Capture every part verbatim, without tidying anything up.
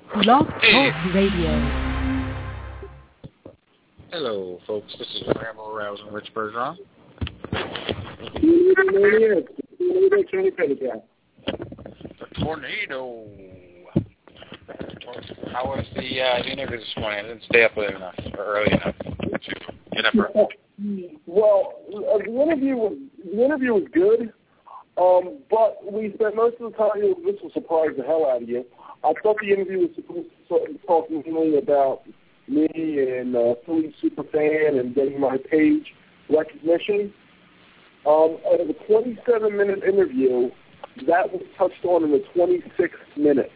Blog Talk Radio. Hello, folks. This is Rambo Rouse and Rich Bergeron. The tornado. How was the, uh, the interview this morning? I didn't stay up late enough or early enough to get up early. Well, uh, the interview was the interview was good, um, but we spent most of the time. You know, this will surprise the hell out of you. I thought the interview was supposed to talk mainly about me and uh, Philly superfan and getting my page recognition. Um, out of a twenty-seven minute interview, that was touched on in the twenty-sixth minute.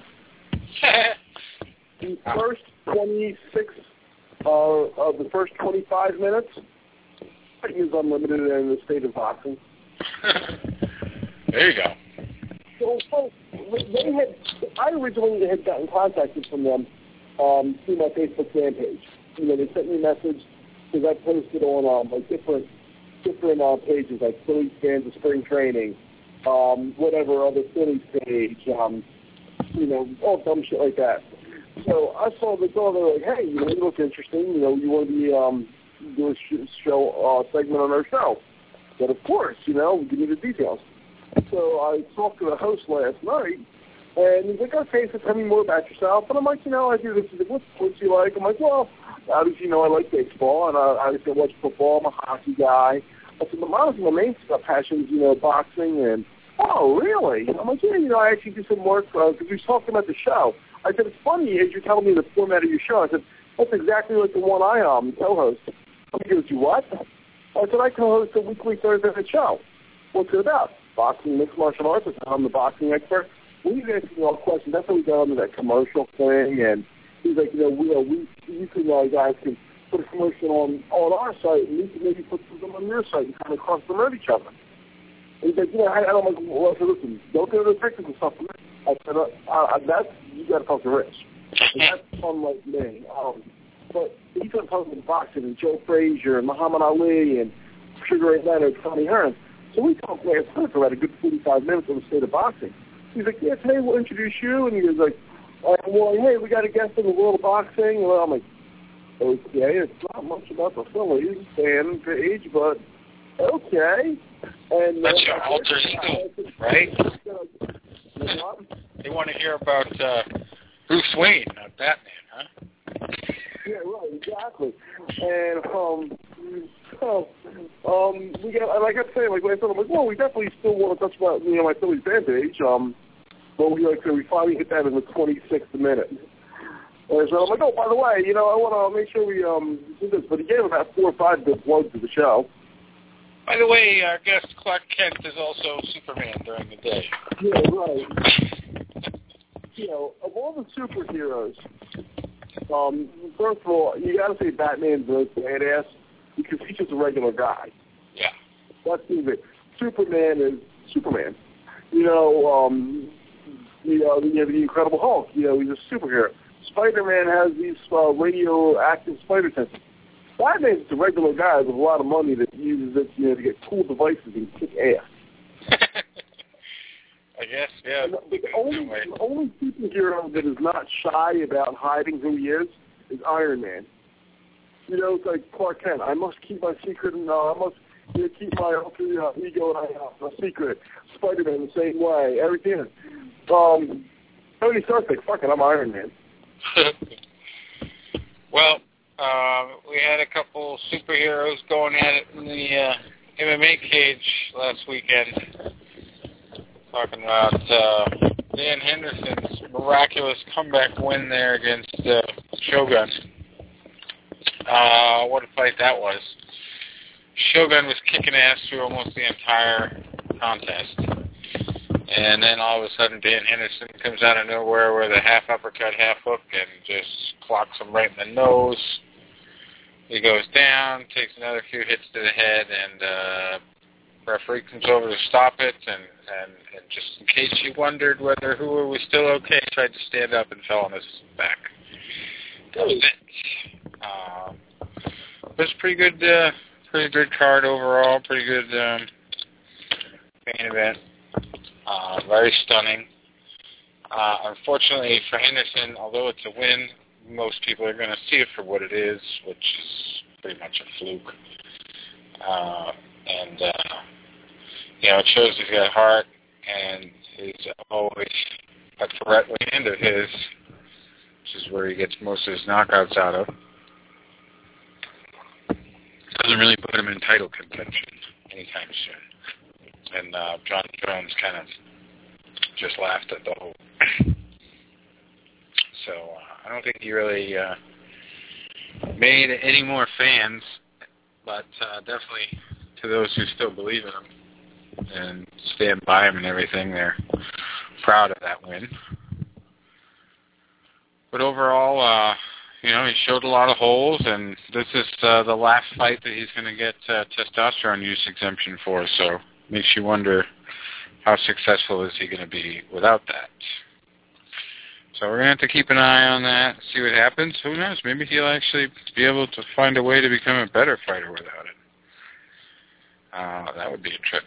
The first twenty-six uh, of the first twenty-five minutes is unlimited in the state of boxing. There you go. So, so they had, I originally had gotten contacted from them um, through my Facebook fan page. You know, they sent me a message because I posted on um, like different different uh, pages, like Phillies fans of spring training, um, whatever other Phillies page, um, you know, all dumb shit like that. So I saw the door. They're like, hey, you know, you look interesting. You know, you want to be um, do a sh- show uh, segment on our show? But of course, you know, give me the details. So I talked to the host last night, and he's like, okay, so tell me more about yourself. And I'm like, you know, I do this. He's like, what sports do you like? I'm like, well, obviously, you know, I like baseball, and I obviously I watch football. I'm a hockey guy. I said, but honestly, my main passion is, you know, boxing. And, oh, really? I'm like, yeah, you know, I actually do some work, because uh, we was talking about the show. I said, it's funny as you're telling me the format of your show. I said, that's exactly like the one I um, co-host. He goes, you what? I said, I co-host a weekly Thursday night show. What's it about? Boxing, mixed martial arts. I'm the boxing expert. We were asking all questions. That's how we got into that commercial thing. And he's like, you know, we, uh, we you can, uh, guys can put a commercial on, on our site, and we can maybe put something on your site and kind of cross promote each other. And he's like, you know, I, I'm like, well, I said, listen, don't go to the technical stuff. I said, uh, uh, that's, you got to talk to Rich. And that's unlike me. Um, but he's going to talk about boxing and Joe Frazier and Muhammad Ali and Sugar Ray Leonard, Tommy Hearns. So we talked last night for about a good forty-five minutes on the state of boxing. He's like, yes, hey, we'll introduce you. And he was like, uh, well, hey, we got a guest in the world of boxing. And I'm like, okay, it's not much about the Phillies fan page, but okay. And that's uh, your alter ego, right? They want to hear about uh, Bruce Wayne, not Batman, huh? Yeah, right, exactly. And um, so um, we got, like I said, like I said, I'm like, well, we definitely still want to touch about, you know, my Phillies fan page. Um, but we like we finally hit that in the twenty-sixth minute. And so I'm like, oh, by the way, you know, I want to make sure we um do this. But he gave about four or five good plugs to the show. By the way, our guest Clark Kent is also Superman during the day. Yeah, right. You know, of all the superheroes, um, first of all, you got to say Batman's a badass because he's just a regular guy. Yeah. That's it. Superman is Superman. You know, um, you know, you have the Incredible Hulk. You know, he's a superhero. Spider-Man has these uh, radioactive spider senses. Batman's just a regular guy with a lot of money that uses it, you know, to get cool devices and kick ass. I guess, yeah. The, the, only, the only superhero that is not shy about hiding who he is is Iron Man. You know, it's like Clark Kent. I must keep my secret, and uh, I must you know, keep my alter uh, ego and I, uh, a secret. Spider-Man the same way. Everything. Um, Tony Stark's like, fuck it, I'm Iron Man. Well, uh, we had a couple superheroes going at it in the uh, M M A cage last weekend. Talking about uh, Dan Henderson's miraculous comeback win there against uh, Shogun. Uh, what a fight that was. Shogun was kicking ass through almost the entire contest. And then all of a sudden Dan Henderson comes out of nowhere with a half uppercut, half hook, and just clocks him right in the nose. He goes down, takes another few hits to the head, and uh, referee comes over to stop it, and, and, and just in case you wondered whether Hoover was still okay, tried to stand up and fell on his back. That was it. Um, it was a pretty good, uh, pretty good card overall, pretty good um, main event. Uh, very stunning. Uh, unfortunately for Henderson, although it's a win, most people are going to see it for what it is, which is pretty much a fluke. Uh, and, uh, you know, it shows he's got heart, and he's always a threat land of his, which is where he gets most of his knockouts out of. Doesn't really put him in title contention anytime soon. And uh, John Jones kind of just laughed at the whole. So uh, I don't think he really uh, made any more fans, but uh, definitely to those who still believe in him and stand by him and everything, they're proud of that win. But overall, uh, you know, he showed a lot of holes, and this is uh, the last fight that he's going to get uh, testosterone use exemption for, so makes you wonder how successful is he going to be without that. So we're going to have to keep an eye on that, see what happens. Who knows? Maybe he'll actually be able to find a way to become a better fighter without it. Uh, that would be a trip.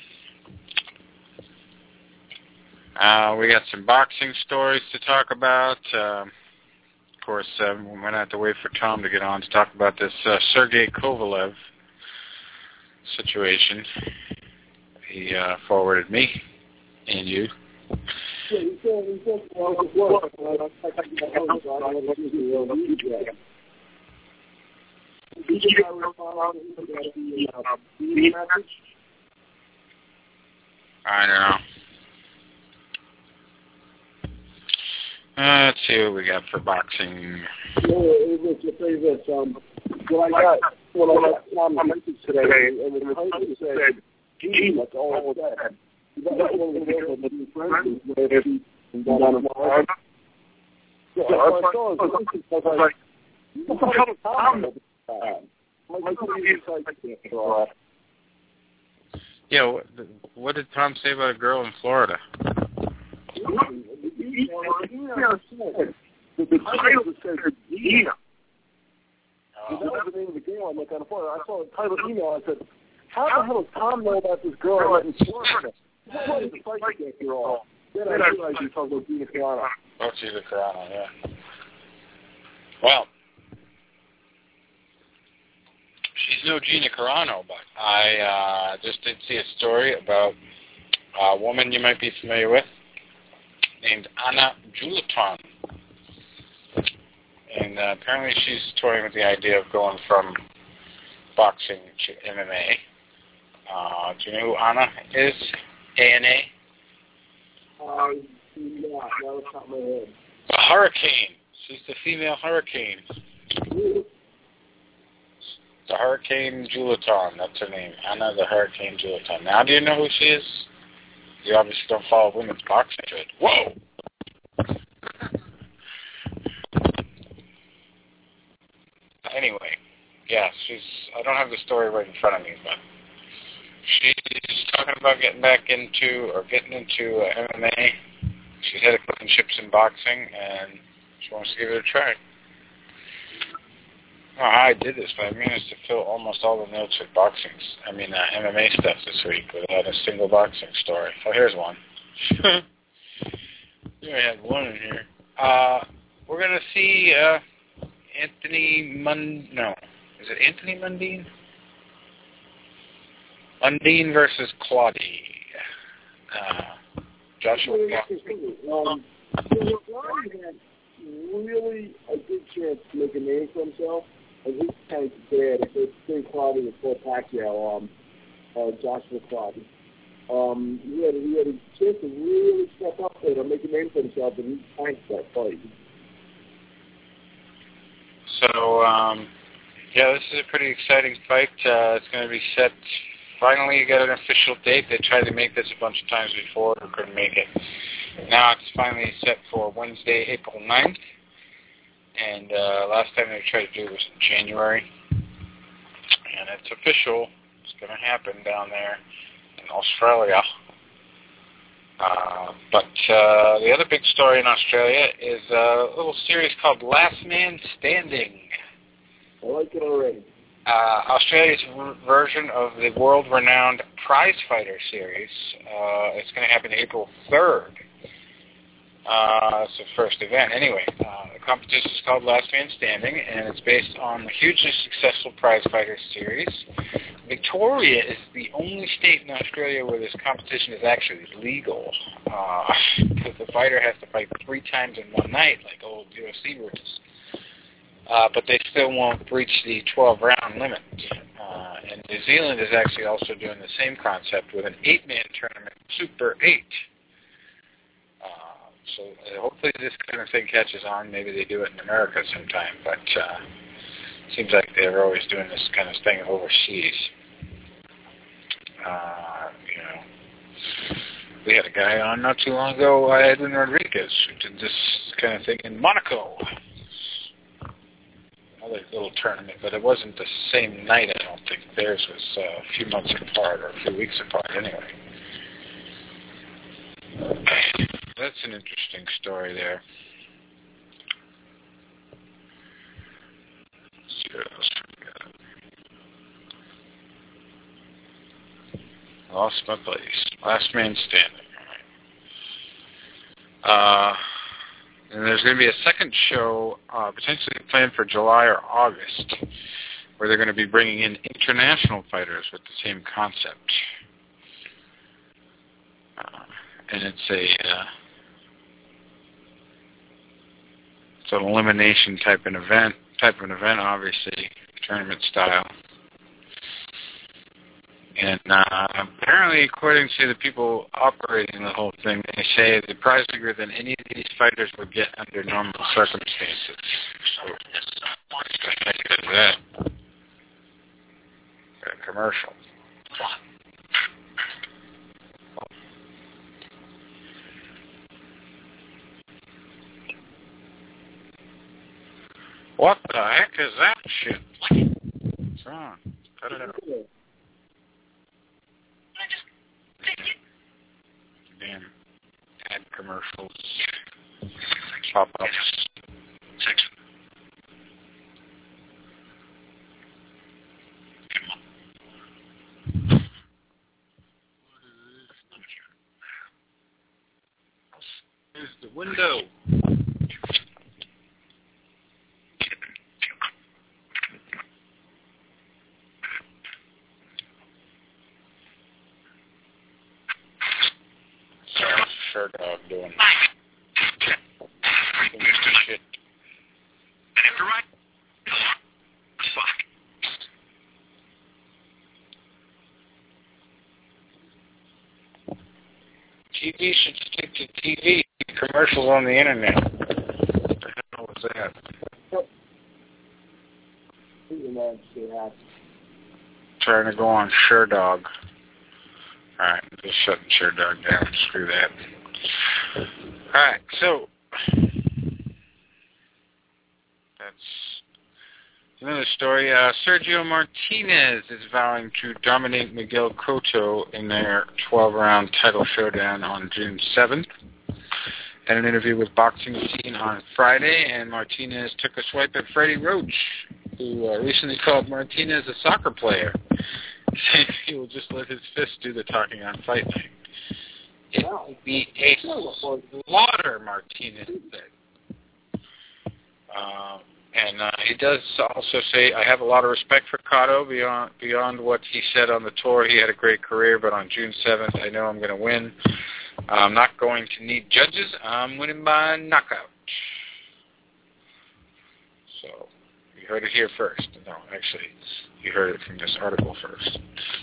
Uh, we got some boxing stories to talk about. Uh, of course, uh, we're going to have to wait for Tom to get on to talk about this uh, Sergey Kovalev situation. He uh, forwarded me and you. Yeah, he said, he said, well, it was work. I think the hell is on. I don't know if you can read that. Did you ever respond to the uh, message? I don't know. Uh, let's see what we got for boxing. Yeah, it was to say this. Um, when I got when I got Tom's message today, and the person said, "Gee, that's all it said." That was one of the girls that we friends with, where she got on the phone. Yeah, so I saw it. I was like, "What the hell is Tom doing that?" Like, like, yeah, what, what did Tom say about a girl in Florida? The title says Gina. That was the name of the girl I'm looking for. I saw the title email. I said, how the hell does Tom know about this girl in Florida? What is the fight that girl? Then I realized you were talking about Gina Carano. Oh, Gina Carano, yeah. Well, she's no Gina Carano, but I uh, just did see a story about a woman you might be familiar with named Anna Juliton. And uh, apparently she's toying with the idea of going from boxing to M M A. Uh, do you know who Anna is? A N A? Uh, yeah, that was not my head. A hurricane. She's the female hurricane. Really? The Hurricane Juliton, that's her name. Anna the Hurricane Juliton. Now do you know who she is? You obviously don't follow women's boxing, right? Whoa! Anyway, yeah, she's, I don't have the story right in front of me, but she's talking about getting back into, or getting into uh, M M A. She's had a couple of ships in boxing, and she wants to give it a try. I don't know how I did this, but I managed to fill almost all the notes with boxing, I mean, uh, M M A stuff this week without a single boxing story. Oh, here's one. You only have one in here. Uh, we're going to see uh, Anthony Mund... No. Is it Anthony Mundine? Mundine versus Claudie. Uh, Joshua Claudie. Um, Claudie had really a good chance to make a name for himself. And he's kind of bad. If it's King Claudia and Paul Pacquiao, um, uh, Joshua Claudia. Um, he had, he had a chance to really step up there and make a name for himself, and he tanked that fight. So, um, yeah, this is a pretty exciting fight. Uh, it's going to be set. Finally, you got an official date. They tried to make this a bunch of times before, but couldn't make it. Now it's finally set for Wednesday, April ninth. And uh, last time they tried to do it was in January. And it's official. It's going to happen down there in Australia. Uh, but uh, the other big story in Australia is a little series called Last Man Standing. I like it already. Uh, Australia's v- version of the world-renowned Prize Fighter series. Uh, it's going to happen April third. Uh, it's the first event. Anyway, uh, the competition is called Last Man Standing, and it's based on the hugely successful Prize Fighter series. Victoria is the only state in Australia where this competition is actually legal, uh, because the fighter has to fight three times in one night, like old U F C rules. Uh, but they still won't breach the twelve-round limit. Uh, and New Zealand is actually also doing the same concept with an eight-man tournament, Super eight. Uh, so uh, hopefully this kind of thing catches on. Maybe they do it in America sometime, but uh, seems like they're always doing this kind of thing overseas. Uh, you know, we had a guy on not too long ago, uh, Edwin Rodriguez, who did this kind of thing in Monaco. Another little tournament, but it wasn't the same night, I don't think. Theirs was uh, a few months apart, or a few weeks apart, anyway. That's an interesting story there. Let's see what else we got. Lost my place. Last Man Standing. Uh, and there's going to be a second show uh, potentially planned for July or August, where they're going to be bringing in international fighters with the same concept. Uh, and it's a uh, it's an elimination type of event, type of an event, obviously, tournament style. And uh, apparently, according to the people operating the whole thing, they say the prize bigger than any of these fighters would get under normal circumstances. So, I think that. A commercial. What the heck is that shit? What's wrong? Cut it out. Damn ad commercials, pop-ups. Section. Here's the window. Sure dog doing shit. T V should stick to T V. Commercials on the internet. What the hell was that? Trying to go on SureDog. Alright, just shutting SureDog down. Screw that. Alright, so that's another story. Uh, Sergio Martinez is vowing to dominate Miguel Cotto in their twelve-round title showdown on June seventh. Had an interview with Boxing Scene on Friday, and Martinez took a swipe at Freddie Roach, who uh, recently called Martinez a soccer player, saying he will just let his fist do the talking on Fight Night. It will be a slaughter, Martinez said. Um, and uh, he does also say, I have a lot of respect for Cotto beyond, beyond what he said on the tour. He had a great career, but on June seventh, I know I'm going to win. I'm not going to need judges. I'm winning by knockout. So, you heard it here first. No, actually, you heard it from this article first.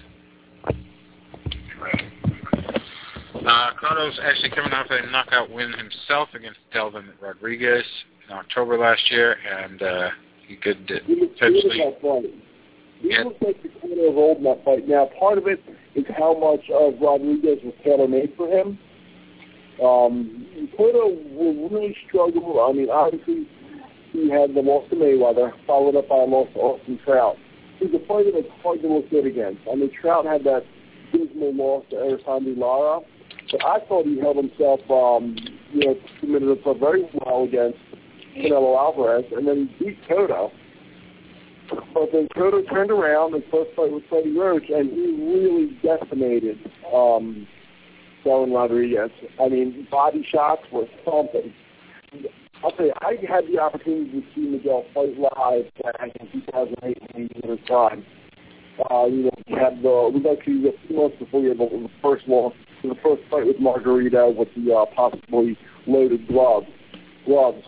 Right. Uh, Cotto's actually coming off a knockout win himself against Delvin Rodriguez in October last year, and uh, he could potentially... He yeah. looks like the Cotto of old in that fight. Now, part of it is how much of Rodriguez was tailor-made for him. Um, Cotto will really struggle. I mean, obviously, he had the loss to Mayweather, followed up by a loss to Austin Trout. He's a fighter that's hard to look good against. I mean, Trout had that dismal loss to Erislandy Lara, but I thought he held himself, um, you know, committed himself very well against Canelo Alvarez, and then he beat Cotto. But then Cotto turned around and first fight with Freddie Roach, and he really decimated um, Miguel and Rodriguez. I mean, body shots were something. I'll tell you, I had the opportunity to see Miguel fight live back in two thousand eight when he was in his prime. Uh, you know, we had the, we got to a few months before we had the, the first loss, the first fight with Margarita with the uh, possibly loaded gloves. gloves.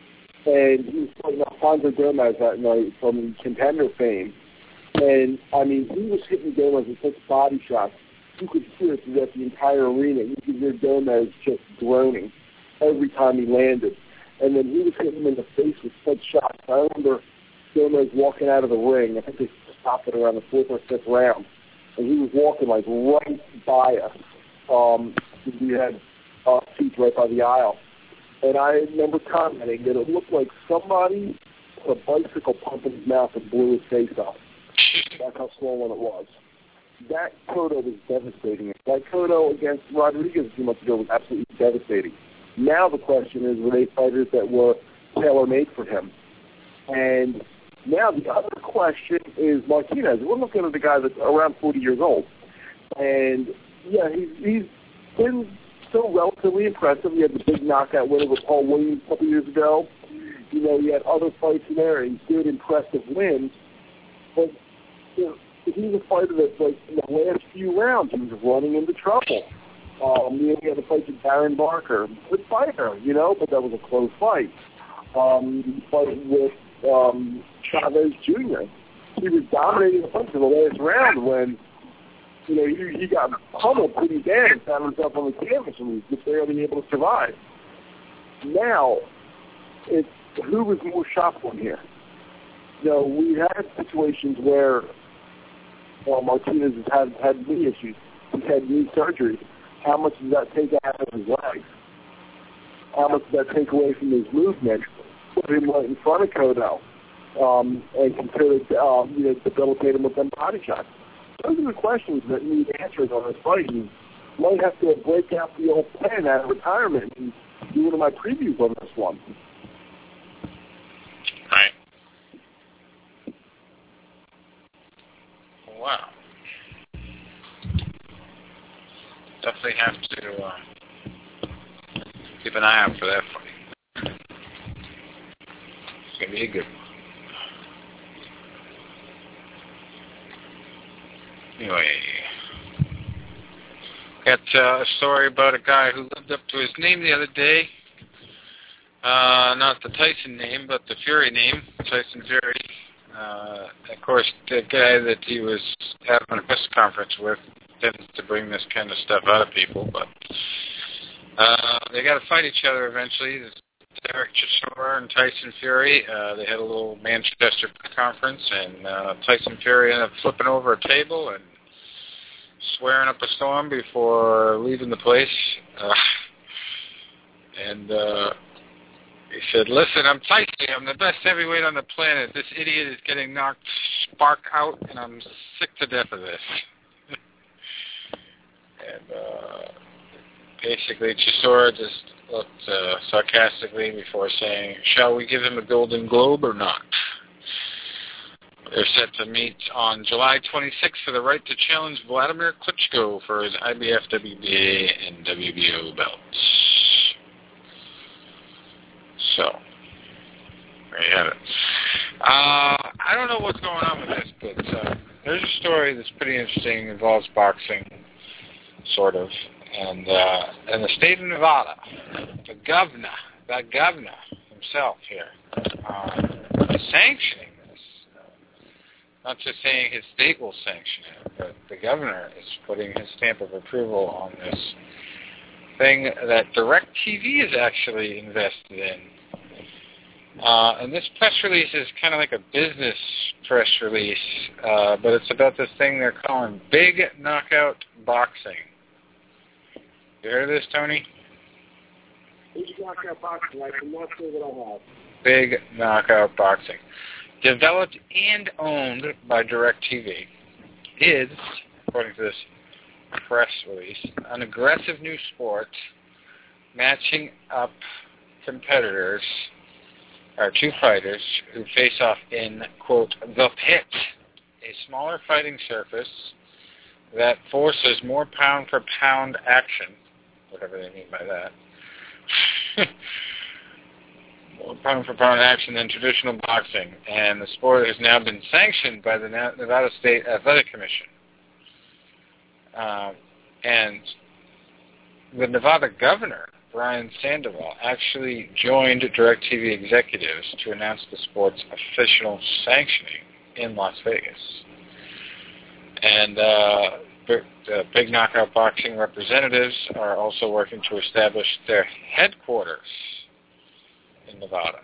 And he was fighting Alfonso Gomez that night from Contender fame. And, I mean, he was hitting Gomez with such body shots. You could hear it throughout the entire arena. You could hear Gomez just groaning every time he landed. And then he was hitting him in the face with such shots. I remember Gomez walking out of the ring. I think they stopped it around the fourth or fifth round. And he was walking, like, right by us. Um, we had uh, seats right by the aisle. And I remember commenting that it looked like somebody put a bicycle pump in his mouth and blew his face off. That's how swollen it was. That Cotto was devastating. That Cotto against Rodriguez a few months ago was absolutely devastating. Now the question is, were they fighters that were tailor-made for him? And now the other question is Martinez. We're looking at the guy that's around forty years old. And, yeah, he's, he's been still relatively impressive. He had the big knockout win over Paul Williams a couple years ago. You know, he had other fights in there and good, impressive wins. But, you know, he's a fighter that's, like, in the last few rounds, he was running into trouble. Um, you know, he had a fight with Darren Barker. Good fighter, you know, but that was a close fight. Um, he fought with um, Chavez Junior He was dominating the fight in the last round when, you know, he, he got pummeled pretty bad and found himself on the canvas and was just barely able to survive. Now, it's who was more shopful here? You know, we had situations where well, Martinez has had, had knee issues. He's had knee surgery. How much does that take out of his life? How much does that take away from his movement? Put him right in front of Cotto um, and consider, um, you know, debilitate him with them body shots. Those are the questions that need answers on this fight. You might have to break out the old pen out of retirement and do one of my previews on this one. Right. Wow. Definitely have to uh, keep an eye out for that fight. It's going to be a good one. Anyway, got uh, a story about a guy who lived up to his name the other day. Uh, not the Tyson name, but the Fury name, Tyson Fury. Uh, of course, the guy that he was having a press conference with tends to bring this kind of stuff out of people, but uh, they got to fight each other eventually. Derek Chisora and Tyson Fury, uh, they had a little Manchester conference, and uh, Tyson Fury ended up flipping over a table and swearing up a storm before leaving the place. Uh, and uh, he said, "Listen, I'm Tyson. I'm the best heavyweight on the planet. This idiot is getting knocked spark out, and I'm sick to death of this." and uh, basically, Chisora just looked uh, sarcastically before saying, "Shall we give him a Golden Globe or not?" They're set to meet on July twenty-sixth for the right to challenge Vladimir Klitschko for his I B F, W B A, and W B O belts. So, there you have it. Uh, I don't know what's going on with this, but uh, there's a story that's pretty interesting, involves boxing, sort of. And uh, in the state of Nevada, the governor, the governor himself here, uh, is sanctioning this. Uh, not just saying his state will sanction it, but the governor is putting his stamp of approval on this thing that DirecTV is actually invested in. Uh, and this press release is kind of like a business press release, uh, but it's about this thing they're calling Big Knockout Boxing. You heard of this, Tony? Big Knockout Boxing, I can not say that I have. Big Knockout Boxing. Developed and owned by DirecTV, is, according to this press release, an aggressive new sport matching up competitors, or two fighters, who face off in, quote, the pit, a smaller fighting surface that forces more pound-for-pound action, whatever they mean by that, more pound-for-pound action than traditional boxing, and the sport has now been sanctioned by the Nevada State Athletic Commission. Uh, and the Nevada governor, Brian Sandoval, actually joined DirecTV executives to announce the sport's official sanctioning in Las Vegas. And uh, the Big Knockout Boxing representatives are also working to establish their headquarters in Nevada.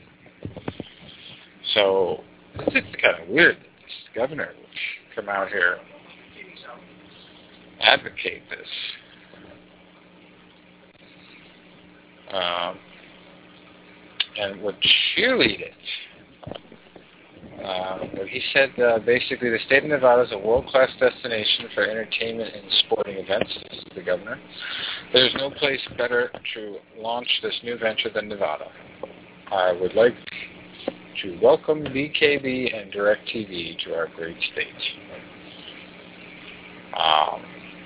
So it's kind of weird that this governor would come out here and advocate this. Um, and would cheerlead it. Uh, he said uh, basically the state of Nevada is a world-class destination for entertainment and sporting events, this is the governor. There's no place better to launch this new venture than Nevada. I would like to welcome B K B and DirecTV to our great state. Um,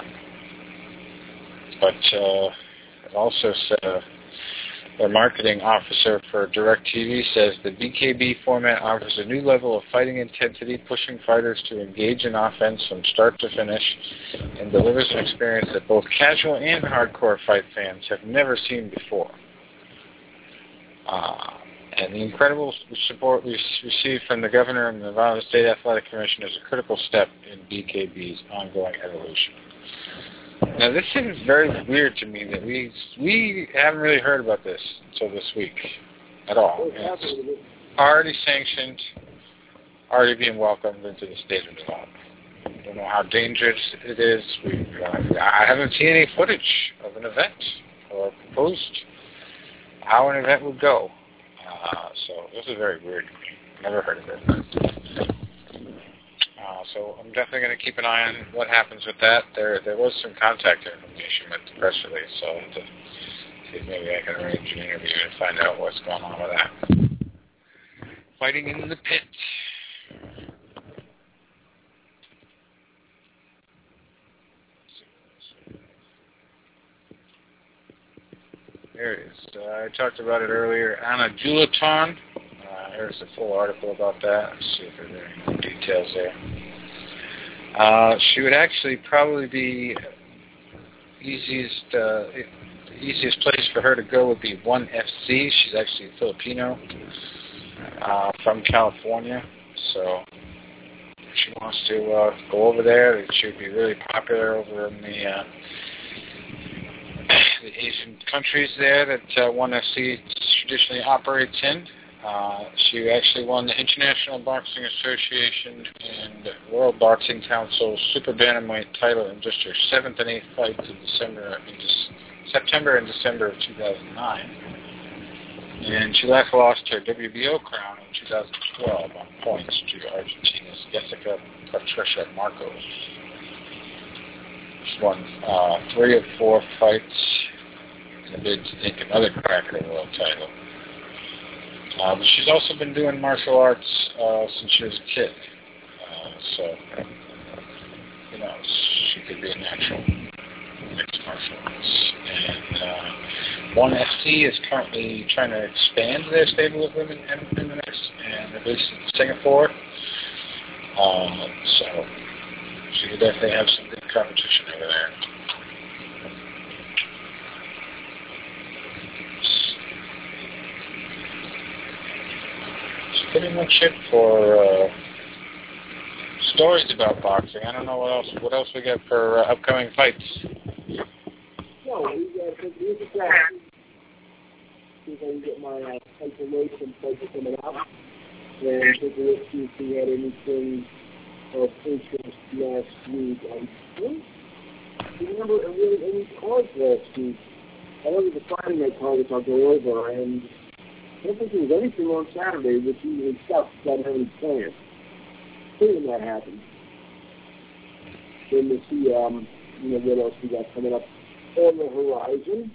but uh, it also said, the marketing officer for DirecTV says the B K B format offers a new level of fighting intensity, pushing fighters to engage in offense from start to finish, and delivers an experience that both casual and hardcore fight fans have never seen before. Uh, and the incredible support we received from the governor and the Nevada State Athletic Commission is a critical step in B K B's ongoing evolution. Now, this seems very weird to me that we we haven't really heard about this until this week at all. It's already sanctioned, already being welcomed into the state of Nevada. I don't know how dangerous it is. We, uh, I haven't seen any footage of an event or proposed how an event would go. Uh, so this is very weird to me. Never heard of it. Uh, so I'm definitely going to keep an eye on what happens with that. There there was some contact information with the press release, so I'll have to see if maybe I can arrange an interview and find out what's going on with that. Fighting in the pit. There it is. Uh, I talked about it earlier. Anna Juliton. Uh, here's a full article about that. Let's see if there's any more details there. Uh, she would actually probably be easiest, uh, the easiest place for her to go would be ONE F C. She's actually a Filipino uh, from California, so if she wants to uh, go over there, she would be really popular over in the uh, the Asian countries there that uh, ONE F C traditionally operates in. Uh, she actually won the International Boxing Association and World Boxing Council Super Bantamweight title in just her seventh and eighth fights in December, in De- September and December of two thousand nine. And she last lost her W B O crown in two thousand twelve on points to Argentina's Jessica Patricia Marcos. She won uh, three of four fights in a bid to take another crack at her world title. Uh, but she's also been doing martial arts uh, since she was a kid. Uh, so, you know, she could be a natural mixed martial arts. And uh, ONE F C is currently trying to expand their stable of women in, in the next, and they're based in Singapore. Uh, so, she could definitely have some good competition over there. Pretty much it for uh, stories about boxing. I don't know what else. What else we got for uh, upcoming fights? No, we got the music track. See if I can get my uh, information fights coming out, and take a look see if we had anything of interest last week. I don't remember really any cards last week. I know there's a Friday night card which I'll go over, and I don't think there was anything on Saturday which usually stuff that I haven't planned. Seeing that happen. Then we'll see, um, you know, what else we got coming up on the horizon.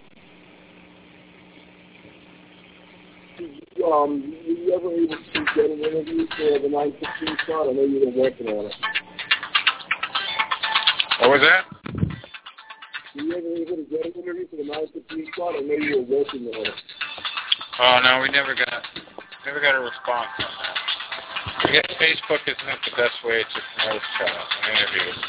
Um, were you ever able to get an interview for the nine fifteen slot? I know you've been working on it. What was that? Were you ever able to get an interview for the nine fifteen slot? I know you were working on it. Oh no, we never got never got a response on that. I guess Facebook isn't the best way to promote uh, interviews.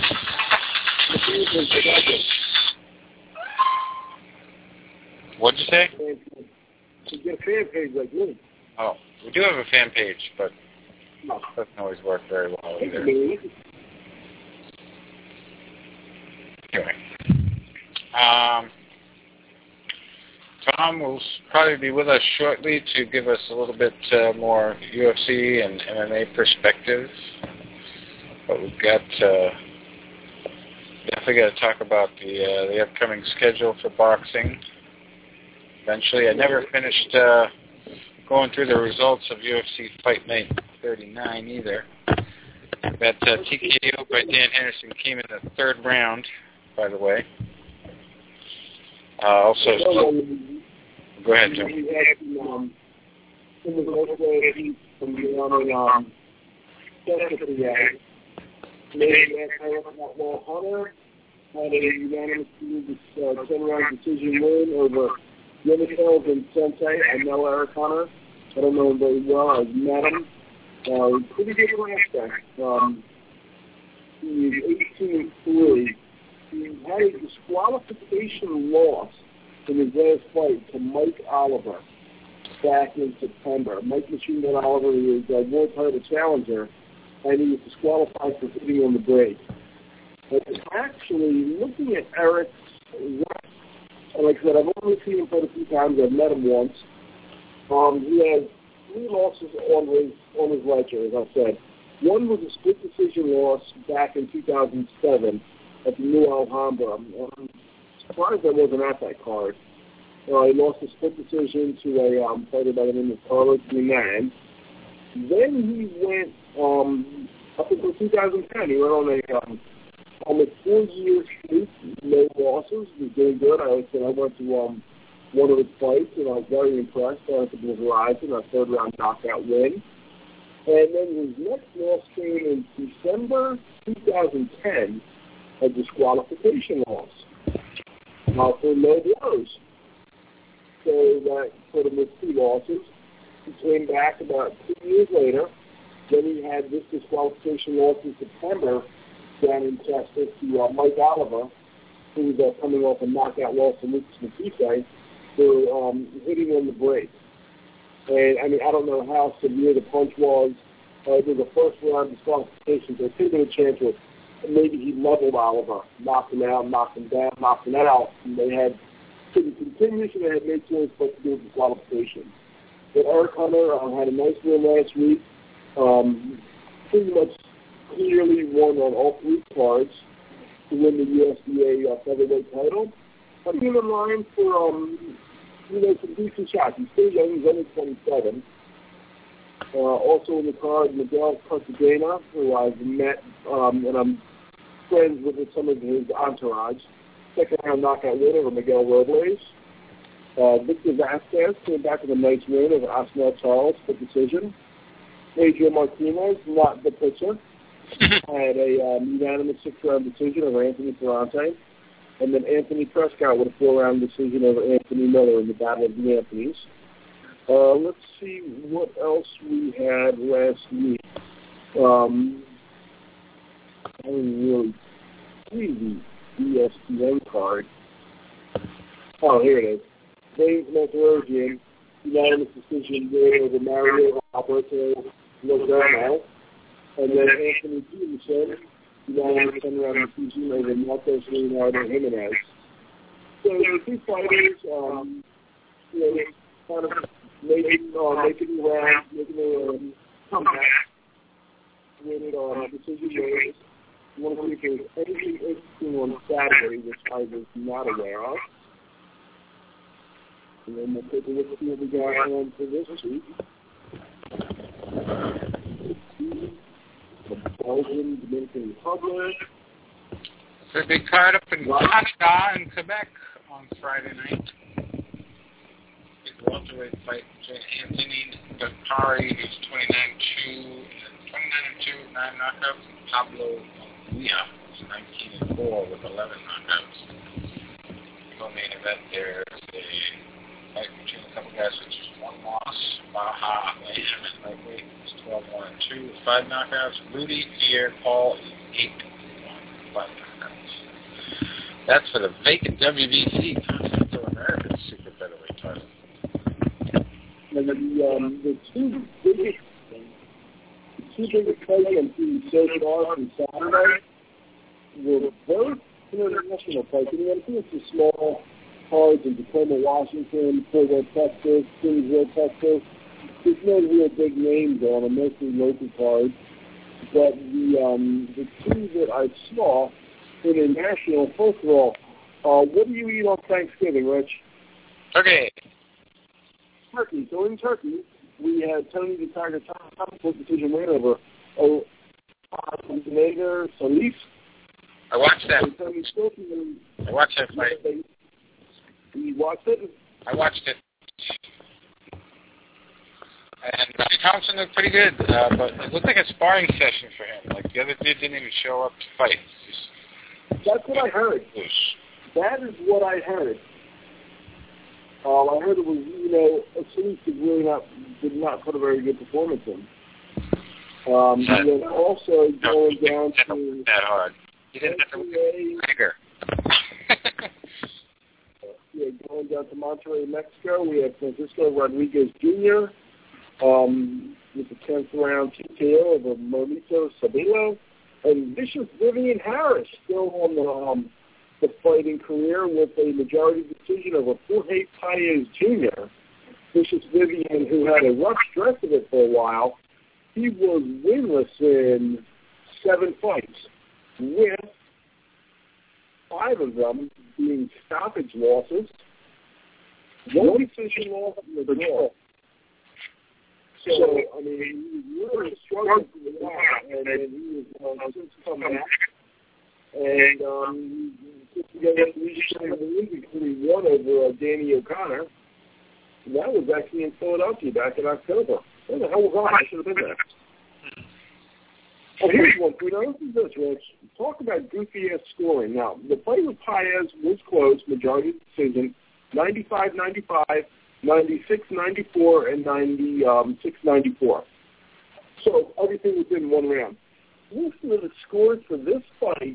What'd you say? You get a fan page like me. Oh, we do have a fan page, but it doesn't always work very well either. Anyway, um, Tom will probably be with us shortly to give us a little bit uh, more U F C and M M A perspective. But we've got uh, definitely got to talk about the uh, the upcoming schedule for boxing. Eventually, I never finished uh, going through the results of U F C Fight Night thirty-nine either. That uh, T K O by Dan Henderson came in the third round, by the way. Uh, also, so, go ahead, Jim. Um, in the most from the um, maybe Will Hunter had a unanimous uh, ten-round decision win over Yemishel and Sensei. I know Eric Hunter. I don't know him very well. I've met him. Uh, pretty good prospect. Um, he's eighteen and three. He had a disqualification loss in his last fight to Mike Oliver back in September. Mike Machine Gun Oliver is a world title challenger, and he was disqualified for hitting on the break. But actually, looking at Eric's record, and like I said, I've only seen him fight a few times. I've met him once. Um, he has three losses on his on his ledger, as I said. One was a split decision loss back in two thousand seven at the New Alhambra. I'm surprised I wasn't at that card. Uh, he lost a split decision to a um, fighter by the name of Carlos Guinan. Then he went um, up until two thousand ten. He went on a um, almost four years streak, no losses. He was doing good. I said I went to um, one of his fights, and I was very impressed. I went to Blue Horizon, a third round knockout win. And then his next loss came in December two thousand ten, a disqualification loss. Uh, for no blows. So that put him with two losses. He came back about two years later. Then he had this disqualification loss in September down in Chester to uh, Mike Oliver, who was uh, coming off a knockout loss to Lucas Matisse for um, hitting on the break. And, I mean, I don't know how severe the punch was. Uh, it was a first-round disqualification, so it could have been a chance where maybe he leveled Oliver, knocked him out, knocked him down, knocked him out, and they had couldn't continue, so they had no choice but to do a disqualification. But Eric Hunter uh, had a nice win last week, um, pretty much clearly won on all three cards to win the U S D A uh, featherweight title. Putting him in line for, um, you know, some decent shots. He's still young, he's only twenty-seven. Uh, also in the card, Miguel Cartagena, who I've met, um, and I'm friends with some of his entourage. Second round knockout win over Miguel Robles. Uh, Victor Vasquez came back with a nice win over Osmel Charles for decision. Adrian Martinez, not the pitcher, had a um, unanimous six-round decision over Anthony Ferrante. And then Anthony Prescott with a four-round decision over Anthony Miller in the Battle of the Anthonys. Uh, let's see what else we had last week. Um, I didn't really see the E S P N card. Oh, here it is. James Monterrogian, unanimous decision win over Mario Alberto Lozano. And then Anthony Peterson, unanimous ten-round decision over Marcos Leonardo Jimenez. So the two fighters, um, you know, kind of making, uh, making the round, making the um, comeback, winning on decision wins. One of the things, anything interesting on Saturday, which I was not aware of. And then we'll take a look at what we got on for this week. The Belgian Dominican Republic. There's a big card up in Canada and Quebec on Friday night. Big welterweight fight between Anthony Bakari, who's twenty-nine and two, twenty-nine and two, nine knockouts, and Pablo Mia, nineteen and four with eleven knockouts. Co-main event, there's a fight between a couple guys with just one loss. Baha Lamb at lightweight is twelve one and two with five knockouts. Rudy Pierre Paul is eight one with five knockouts. That's for the vacant W B C Continental American Super Featherweight title. And the, um, the two biggest, the two biggest fights on T V so far from Saturday were both international fights. I mean, I think it's the small cards in Tacoma, Washington, Pueblo, Texas, Kingsville, Texas. There's no real big names on them, mostly local cards. But the um, the two that I saw international, first of all, uh, what do you eat on Thanksgiving, Rich? Okay. Turkey. So in Turkey, we had Tony the Tiger Thompson decision win over oh, Montenegro, Solis. I watched that. Tony Silky, I watched that fight. You watched it? I watched it. And uh, Thompson looked pretty good, uh, but it looked like a sparring session for him. Like, the other dude didn't even show up to fight. Just, That's what I heard. That is what I heard. Um, I heard it was, you know, Solis did really not, did not put a very good performance in. Um, and then also going no, down to... that hard. He didn't have to trigger. Yeah, going down to Monterrey, Mexico, we have Francisco Rodriguez Junior Um, with the tenth round T K O of Monito Sabelo, and Vicious Vivian Harris still on the um, the fighting career with a majority decision over Jorge Paez Junior Vicious Vivian, who had a rough stretch of it for a while, he was winless in seven fights, with five of them being stoppage losses, one decision loss, and a draw. So, I mean, he was really struggling for a while, and then he was um, since come back, and um, he put together three straight wins, including one over uh, Danny O'Connor. And that was actually in Philadelphia back in October. Where the hell was I? I should have been there. Oh, here's one. You know, this is this, Rich. Talk about goofy-ass scoring. Now, the fight with Paez was close, majority decision, ninety-five ninety-five, ninety-six ninety-four, and ninety-six ninety-four. So everything within one round. Listen to the scores for this fight,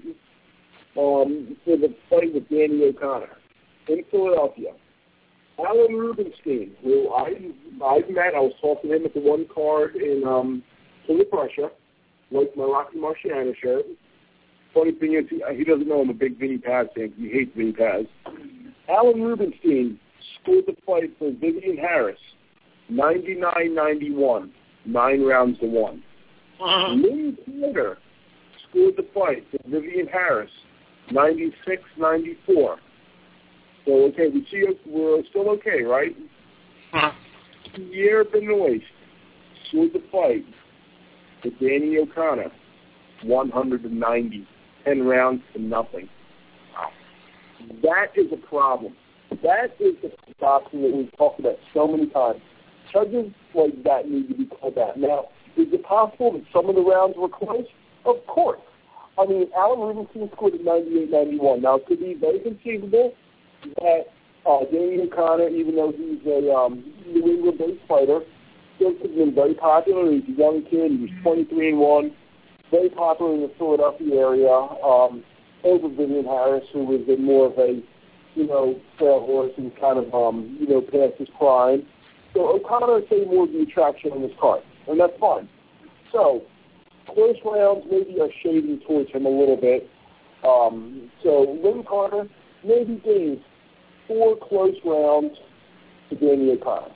um, for the fight with Danny O'Connor in Philadelphia. Alan Rubenstein, who I, I've met, I was talking to him at the one card in um, King of Prussia, like my Rocky Marciano shirt. Funny thing is, he, he doesn't know I'm a big Vinny Paz fan. He hates Vinny Paz. Alan Rubenstein scored the fight for Vivian Harris, ninety-nine ninety-one, nine rounds to one. Uh-huh. Lynn Carter scored the fight for Vivian Harris, ninety-six ninety-four. So, okay, we see we're still okay, right? Uh-huh. Pierre Benoist scored the fight for Danny O'Connor, one ninety, ten rounds to nothing. Wow. That is a problem. That is the option that we've talked about so many times. Judges like that need to be called out. Now, is it possible that some of the rounds were close? Of course. I mean, Alan Rubenstein scored at ninety-eight ninety-one. Now, it could be very conceivable that uh, Danny O'Connor, even though he's a um, New England-based fighter, still has been very popular. He's a young kid. He was twenty-three and one, very popular in the Philadelphia area, um, over Vivian Harris, who was in more of a, you know, trail horse and kind of, um, you know, past his prime. So O'Connor is saying more of the attraction on this card, and that's fine. So close rounds maybe are shading towards him a little bit. Um, so Lynn Carter maybe gave four close rounds to Danny O'Connor.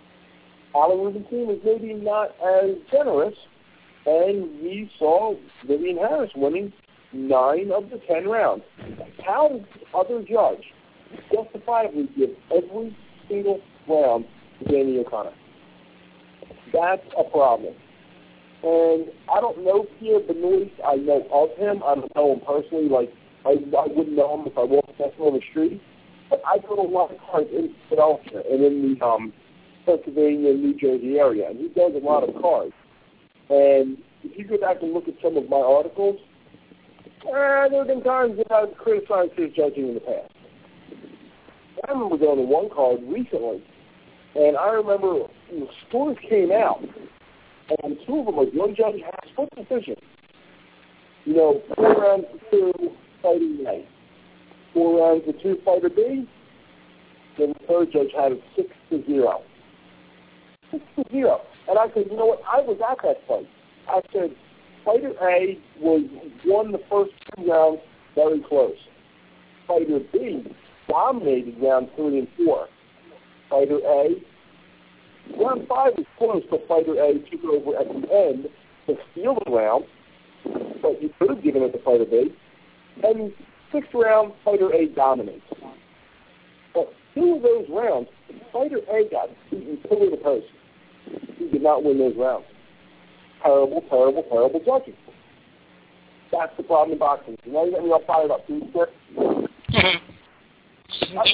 Alan Rubenstein was maybe not as generous, and we saw Vivian Harris winning nine of the ten rounds. How does the other judge justifiably give every single round to Danny O'Connor? That's a problem. And I don't know Pierre Benoist. I know of him. I don't know him personally. Like, I, I wouldn't know him if I walked past him on the street. But I go to a lot of cards in Philadelphia and in the um, Pennsylvania and New Jersey area, and he does a lot of cards. And if you go back and look at some of my articles, Uh, there have been times that I've criticized his judging in the past. I remember going to one card recently, and I remember the scores came out, and two of them, like one judge had a split decision. You know, four rounds to two, fighting A. Four rounds to two, fighter B. Then the third judge had it six to zero. Six to zero. And I said, you know what? I was at that fight. I said, fighter A was won the first two rounds very close. Fighter B dominated round three and four. Fighter A, round five was close, but fighter A took over at the end to steal the round, but you could have given it to fighter B. And sixth round, fighter A dominates. But two of those rounds, fighter A got beaten pillar to post. He did not win those rounds. Terrible, terrible, terrible judging. That's the problem in boxing. Now you got me all fired up. Can you quit? How's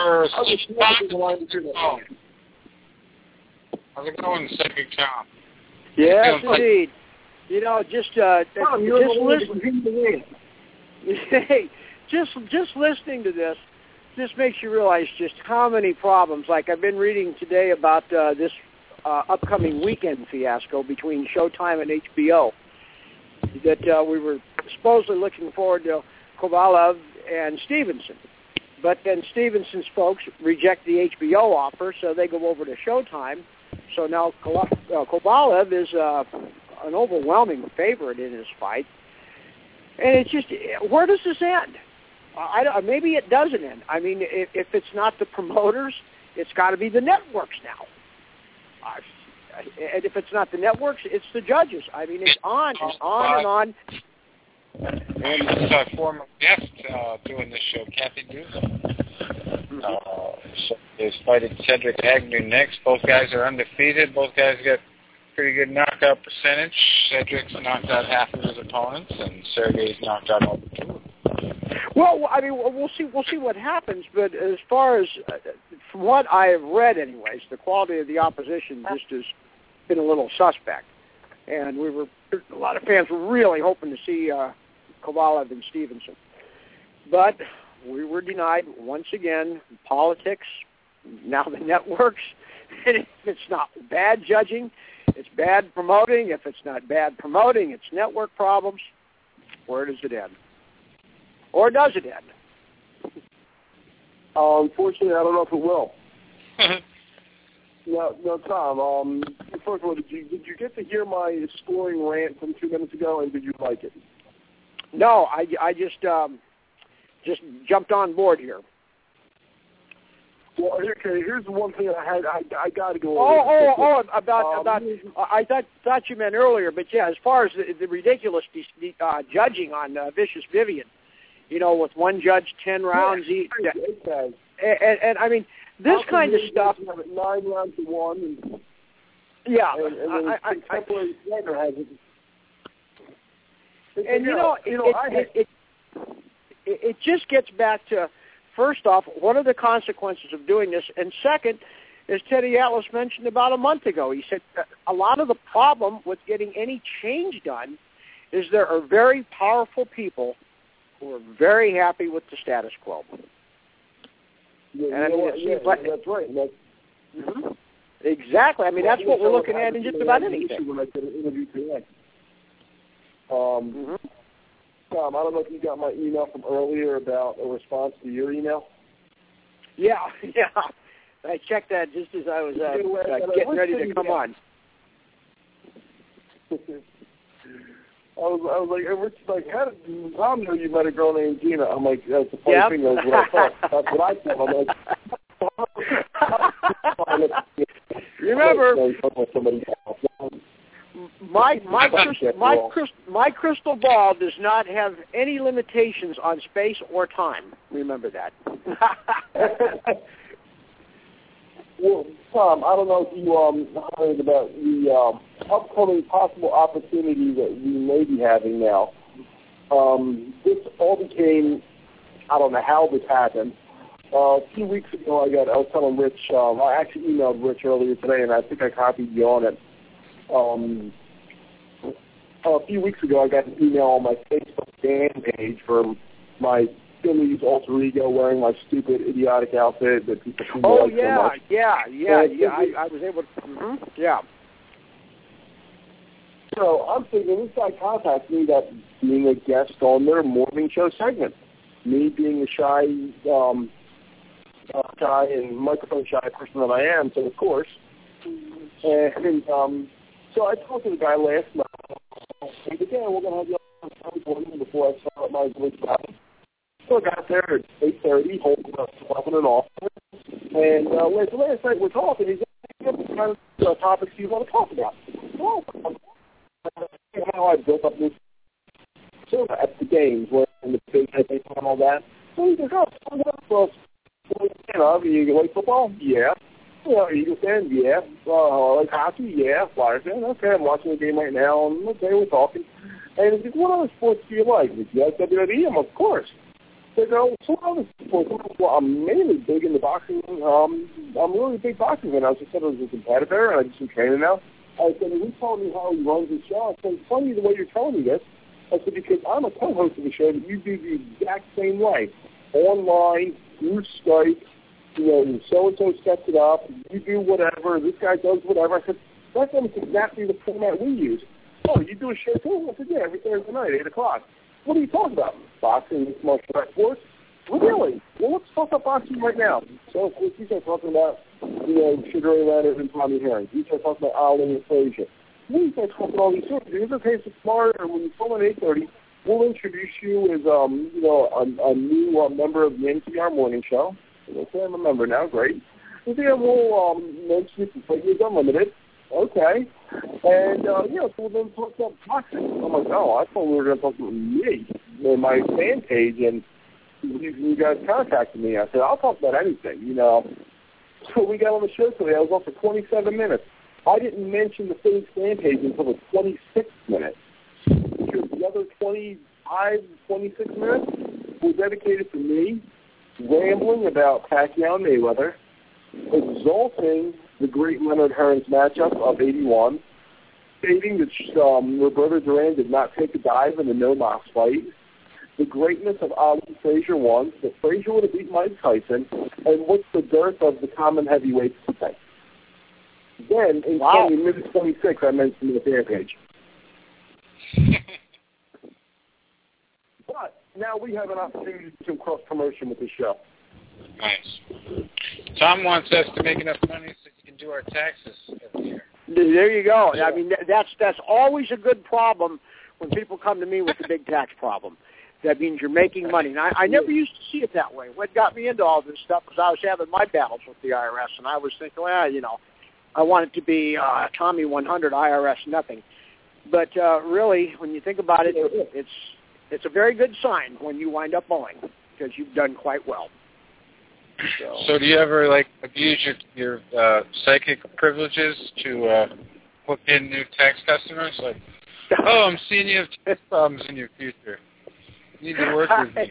it going, Cedric Tom? Yes, indeed. You know, just uh, Tom, you're just the listening. Hey, just just listening to this, just makes you realize just how many problems. Like I've been reading today about uh, this uh, upcoming weekend fiasco between Showtime and H B O. That uh, we were supposedly looking forward to Kovalev and Stevenson. But then Stevenson's folks reject the H B O offer, so they go over to Showtime. So now Kovalev is uh, an overwhelming favorite in his fight. And it's just, where does this end? I don't, maybe it doesn't end. I mean, if, if it's not the promoters, it's got to be the networks now. Uh, and if it's not the networks, it's the judges. I mean, it's on and on and on. And this uh, former guest uh, doing this show, Kathy Duza. Uh, is fighting Cedric Agnew next. Both guys are undefeated. Both guys got pretty good knockout percentage. Cedric's knocked out half of his opponents, and Sergey's knocked out all the two. Well, I mean, we'll see. We'll see what happens. But as far as uh, from what I have read, anyways, the quality of the opposition just has been a little suspect. And we were a lot of fans were really hoping to see uh, Kovalev and Stevenson, but we were denied once again. Politics, now the networks. And if it's not bad judging, it's bad promoting. If it's not bad promoting, it's network problems. Where does it end? Or does it end? Uh, unfortunately, I don't know if it will. Now, now, Tom, um, first of all, did you, did you get to hear my scoring rant from two minutes ago, and did you like it? No, I, I just um, just jumped on board here. Well, okay, here's the one thing I had. I, I got to go Oh, over. oh, oh, about, um, about, I thought thought you meant earlier, but yeah, as far as the, the ridiculous uh, judging on uh, Vicious Vivian, you know, with one judge, ten rounds yeah, each. Okay. And, and, and, I mean, this How kind of stuff. Have it nine rounds to one. And, yeah. And, and I, I, contemporary fighter has it. And, and you know, you it, know, it, I it, it, it, it just gets back to, first off, what are the consequences of doing this? And second, as Teddy Atlas mentioned about a month ago, he said a lot of the problem with getting any change done is there are very powerful people who are very happy with the status quo. Yeah, and I mean, it yeah, seems like that's right. That's, mm-hmm. Exactly. I mean, well, that's what we're looking at in just about anything. When I did an interview today. Um, mm-hmm. Tom, I don't know if you got my email from earlier about a response to your email. Yeah, yeah. I checked that just as I was uh, uh, getting ready to come on. I was, I was like, Rich, like, how did Tom know you met a girl named Gina? I'm like, that's the funny yep. thing. That's what I thought. That's what I thought. I'm like, remember, my my crystal, my, crystal, my crystal ball does not have any limitations on space or time. Remember that. Well, Tom, I don't know if you um, heard about the um, upcoming possible opportunity that we may be having now. Um, this all became, I don't know how this happened. Uh, a few weeks ago, I got, I was telling Rich, um, I actually emailed Rich earlier today, and I think I copied you on it. Um, a few weeks ago, I got an email on my Facebook fan page from my Phillies alter ego wearing my stupid, idiotic outfit that people seem to Oh, like yeah, so much. yeah, yeah, And yeah. I, I was able to, mm-hmm, yeah. So I'm thinking this guy contacted me that being a guest on their morning show segment. Me being the shy, um, uh, shy and microphone shy person that I am, so of course. And um, so I talked to the guy last night. He said, yeah, we're going to have you on Sunday morning before I start my voice about. So I got there at eight thirty, holding up in an office. And uh, last, last night we're talking. He said, what kind of uh, topics do you want to talk about? Well, how I built up this sort of at the games, where in the big head and all that. So he said, oh, well, you know, you like football? Yeah. You know, Eagles fan? Yeah. Uh, like hockey? Yeah. Flyers fan? Okay, I'm watching the game right now, and okay, we're talking. And he said, what other sports do you like? He said, you like W W E? I'm, of course. They go, so what other sports? Well, I'm mainly big into boxing. Um, I'm really a big boxing fan. I was just said I was a competitor, and I do some training now. I said, and he told me how he runs his show. I said, it's funny the way you're telling me this. I said, because I'm a co-host of the show that you do the exact same way. Online, through Skype, you know, so-and-so sets it up, you do whatever, this guy does whatever. I said, that's almost exactly the format we use. Oh, you do a show too? I said, yeah, every Thursday night, eight o'clock. What are you talking about? Boxing, mixed martial arts sports? Really? Well, let's talk about boxing right now. So, of course, you start talking about, you know, Sugar Ray Leonard and Tommy Hearns. You start talking about Ali and Frazier. We start talking about all these sorts of things. Okay, so tomorrow, when you call at eight thirty, we'll introduce you as, um, you know, a, a new uh, member of the N P R Morning Show. Okay, I'm a member now. Great. And then we'll um, mention you can play with Unlimited. Okay. And, uh, you know, so we'll then talk about boxing. I'm like, oh, I thought we were going to talk about me and my fan page, and you, you guys contacted me. I said, I'll talk about anything, you know. So we got on the show today. I was on for twenty-seven minutes. I didn't mention the Phillies fan page until the twenty-sixth minute, because the other twenty-five, twenty-six minutes were dedicated to me rambling about Pacquiao and Mayweather, exalting the great Leonard Hearns matchup of eighty-one, stating that um, Roberto Duran did not take a dive in the no-knock fight, the greatness of Ali Frazier won, that Frazier would have beat Mike Tyson, and what's the dearth of the common heavyweights today. Then, in wow. minute twenty-six, I mentioned the fan page. But now we have an opportunity to do some cross-promotion with this show. Nice. Tom wants us to make enough money so you can do our taxes every year. There you go. I mean, that's that's always a good problem when people come to me with a big tax problem. That means you're making money. And I, I never used to see it that way. What got me into all this stuff was I was having my battles with the I R S, and I was thinking, well, you know, I want it to be uh, Tommy one hundred, I R S nothing. But uh, really, when you think about it, it's it's a very good sign when you wind up owing, because you've done quite well. So, so do you ever, like, abuse your, your uh, psychic privileges to uh, hook in new tax customers? Like, oh, I'm seeing you have tax problems in your future. You need to work with me.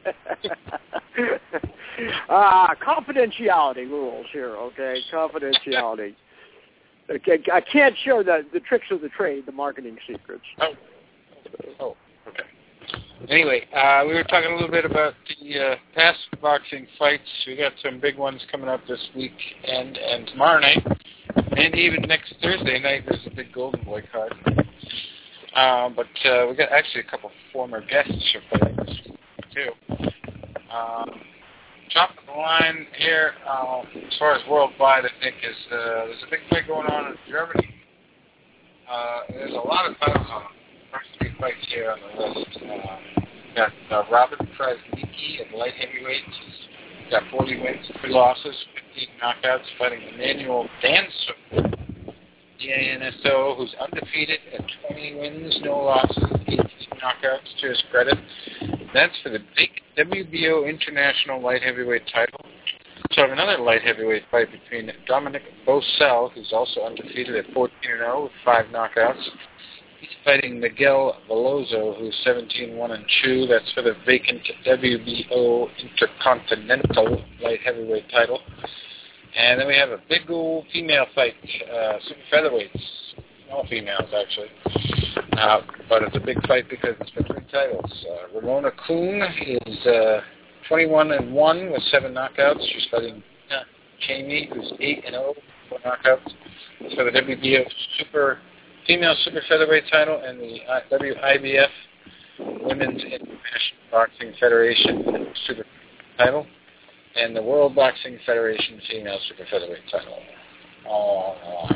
uh, confidentiality rules here, okay? Confidentiality. Okay, I can't share the, the tricks of the trade, the marketing secrets. Oh, oh okay. Anyway, uh, we were talking a little bit about the uh, past boxing fights. We got some big ones coming up this week and, and tomorrow night. And even next Thursday night, there's a big Golden Boy card. Uh, but uh, we got actually a couple former guests are fighting this week, too. Um, top of the line here, uh, as far as worldwide, I think, is uh, there's a big fight going on in Germany. Uh, there's a lot of titles on the first three fights here on the list. Uh, we've got uh, Robert Krasnicki at light heavyweight. He's got forty wins, three losses, fifteen knockouts, fighting Emmanuel Danso, D A N S O, who's undefeated at twenty wins, no losses, eighteen knockouts to his credit. That's for the big W B O International Light Heavyweight title. So I have another light heavyweight fight between Dominic Bocel, who's also undefeated at fourteen and oh with five knockouts. He's fighting Miguel Veloso, who's seventeen one and two. That's for the vacant W B O Intercontinental Light Heavyweight title. And then we have a big old female fight, uh, super featherweights, all females actually. Uh, but it's a big fight because it's for three titles. Uh, Ramona Kuhn is uh, twenty-one and one with seven knockouts. She's fighting uh, Jamie, who's eight and zero with knockouts. It's for the W B F Super Female Super Featherweight title and the uh, W I B F Women's International Boxing Federation Super title and the World Boxing Federation Female Super Featherweight title. Oh.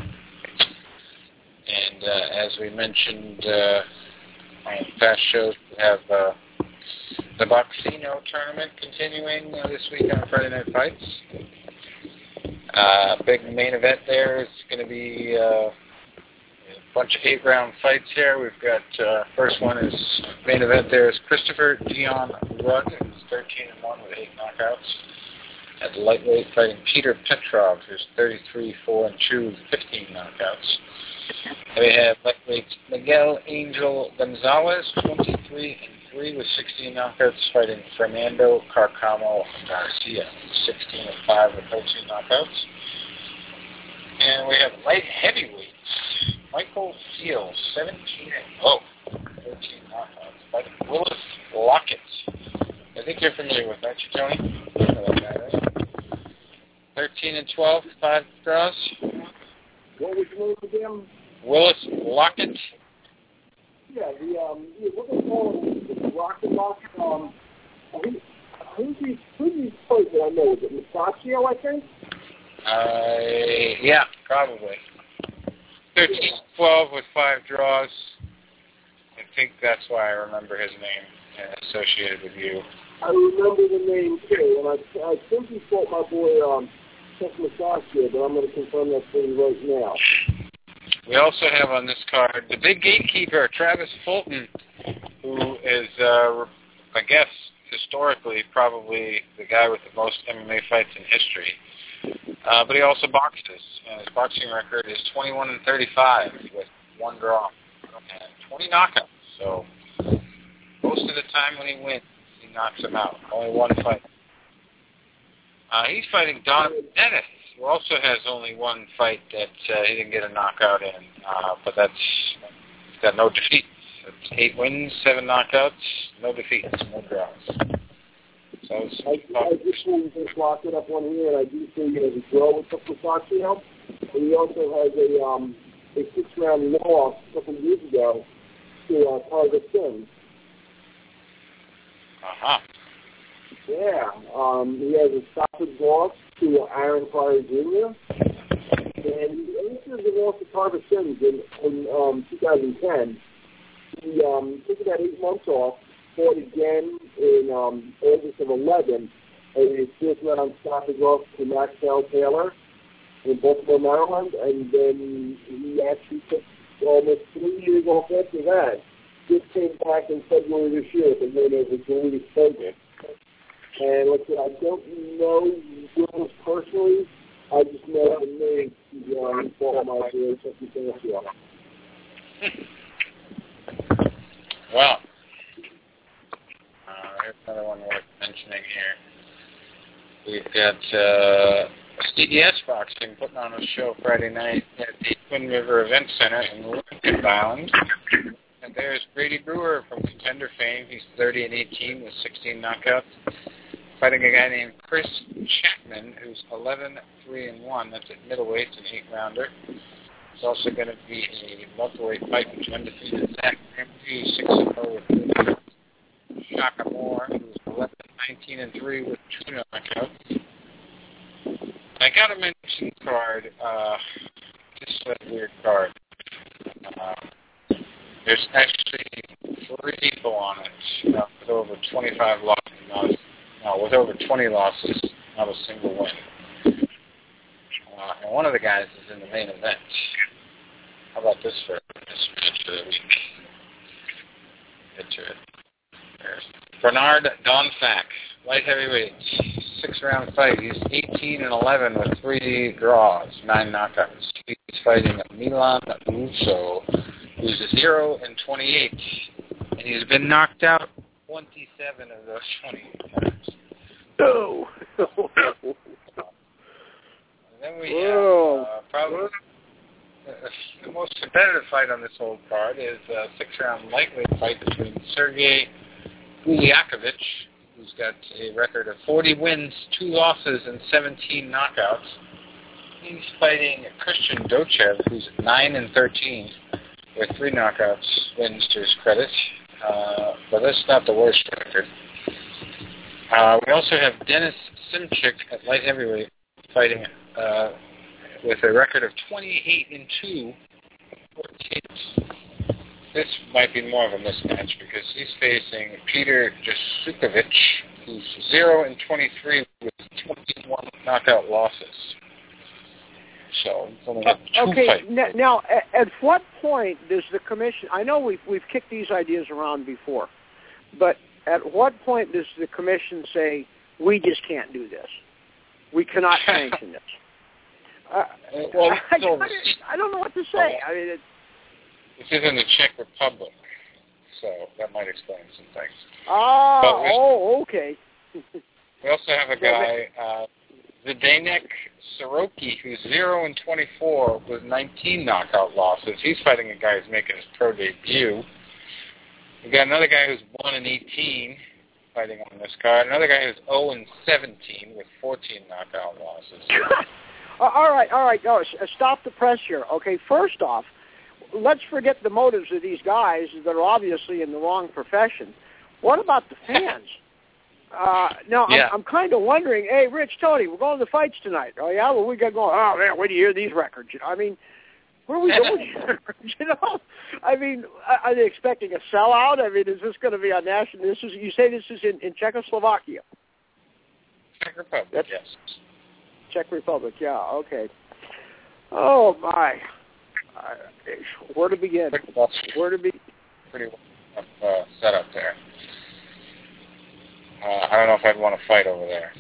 And uh, as we mentioned uh, on past shows, we have uh, the Boxino tournament continuing uh, this week on Friday Night Fights. Uh, big main event there is going to be uh, a bunch of eight-round fights here. We've got uh, first one is main event there is Christopher Dion Rudd, who's thirteen and one with eight knockouts. At the lightweight, fighting Peter Petrov, who's thirty-three, four and two with fifteen knockouts. And we have lightweight Miguel Angel Gonzalez, twenty-three and three with sixteen knockouts, fighting Fernando Carcamo Garcia, sixteen and five with thirteen knockouts. And we have light heavyweights, Michael Fields, seventeen and oh, thirteen knockouts, fighting Willis Lockett. I think you're familiar with that, Tony? You know that guy, right? thirteen and twelve, five draws. What was the name again? Willis Lockett. Yeah, the um, yeah, what they call him, the Rocket Lock. Um, who, who's he? Who's he played that I know? Is it Masaccio, I think? Uh, yeah, probably. thirteen twelve with five draws. I think that's why I remember his name uh, associated with you. I remember the name too, and I, I think he fought my boy um, Chuck Masaccio, but I'm going to confirm that for you right now. We also have on this card the big gatekeeper, Travis Fulton, who is, uh, I guess, historically probably the guy with the most M M A fights in history. Uh, but he also boxes, and his boxing record is twenty-one and thirty-five with one draw and twenty knockouts. So most of the time when he wins, he knocks him out. Only one fight. Uh, he's fighting Donovan Dennis, who also has only one fight that uh, he didn't get a knockout in, uh, but that's he's got no defeats. It's eight wins, seven knockouts, no defeats, no draws. So it's, I, I just want to just lock it up on here, and I do see he has a draw with Masaccio, and he also has a um, a six-round loss a couple of years ago to uh, Target Sims. Uh-huh. Yeah, um, he has a stoppage loss to Aaron Pryor Junior And this is the loss to Target Sims in, in um, two thousand ten. He um, took about eight months off, fought again in um, August of eleven, and his fifth round stoppage loss to Maxwell Taylor in Baltimore, Maryland, and then he actually took almost three years off after that. Just came back in February this year at the win over Julius Hogan. And like I said, I don't know Willis personally. I just know the name. He's um, fought my idea of something else. Well, uh, here's another one worth mentioning here. We've got uh, C D S Boxing putting on a show Friday night at the Twin River Event Center in Lincoln Island. And there's Brady Brewer from Contender fame. He's thirty and eighteen with sixteen knockouts. Fighting a guy named Chris Chapman, who's eleven, three and one. That's at middleweight, an eight-rounder. It's also going to be a welterweight fight with undefeated Zach Ramsey, six and oh with Shaka Moore, who's eleven, nineteen and three with two knockouts. I got to mention the card. Uh, this is a weird card. Uh, there's actually three people on it uh, with over twenty-five losses. No, with over twenty losses, not a single win. Uh, and one of the guys is in the main event. How about this for this match of the week? Get to it. There's Bernard Donfak, light heavyweight, six-round fight. He's eighteen and eleven with three draws, nine knockouts. He's fighting Milan Russo, who's zero and twenty-eight, and he's been knocked out twenty-seven of those twenty-eight times. Oh. And then we have uh, probably the most competitive fight on this whole card is a six-round lightweight fight between Sergey Gulyakovich, who's got a record of forty wins, two losses, and seventeen knockouts. He's fighting Christian Dochev, who's nine and thirteen, with three knockouts wins to his credit. Uh, but that's not the worst record. Uh, we also have Denis Simchik at light heavyweight fighting uh, with a record of twenty-eight and two. This might be more of a mismatch because he's facing Peter Jasukovic, who's zero and twenty-three with twenty-one knockout losses. So, only got two okay. fights. N- now, at, at what point does the commission? I know we've we've kicked these ideas around before, but at what point does the commission say we just can't do this? We cannot sanction this. Uh, well, I, so, I, I don't know what to say. I mean, it, this is in the Czech Republic, so that might explain some things. Oh, But we- oh, okay. We also have a guy, uh, Zdeněk Soroki, who's zero and twenty-four with nineteen knockout losses. He's fighting a guy who's making his pro debut. We got another guy who's one and eighteen fighting on this card. Another guy who's zero and seventeen with fourteen knockout losses. all right, all right. Oh, stop the press here. Okay, first off, let's forget the motives of these guys that are obviously in the wrong profession. What about the fans? Uh, now, yeah. I'm, I'm kind of wondering, hey, Rich, Tony, we're going to the fights tonight. Oh, yeah? Well, we got going, oh, man, wait do you hear these records? You know, I mean, what are we doing here? You know? I mean, are they expecting a sellout? I mean, is this going to be on national? This is, you say this is in, in Czechoslovakia? Czech Republic, That's, yes. Czech Republic, yeah, okay. Oh, my. Uh, where to begin? Where to be? Pretty well uh, set up there. Uh, I don't know if I'd want to fight over there.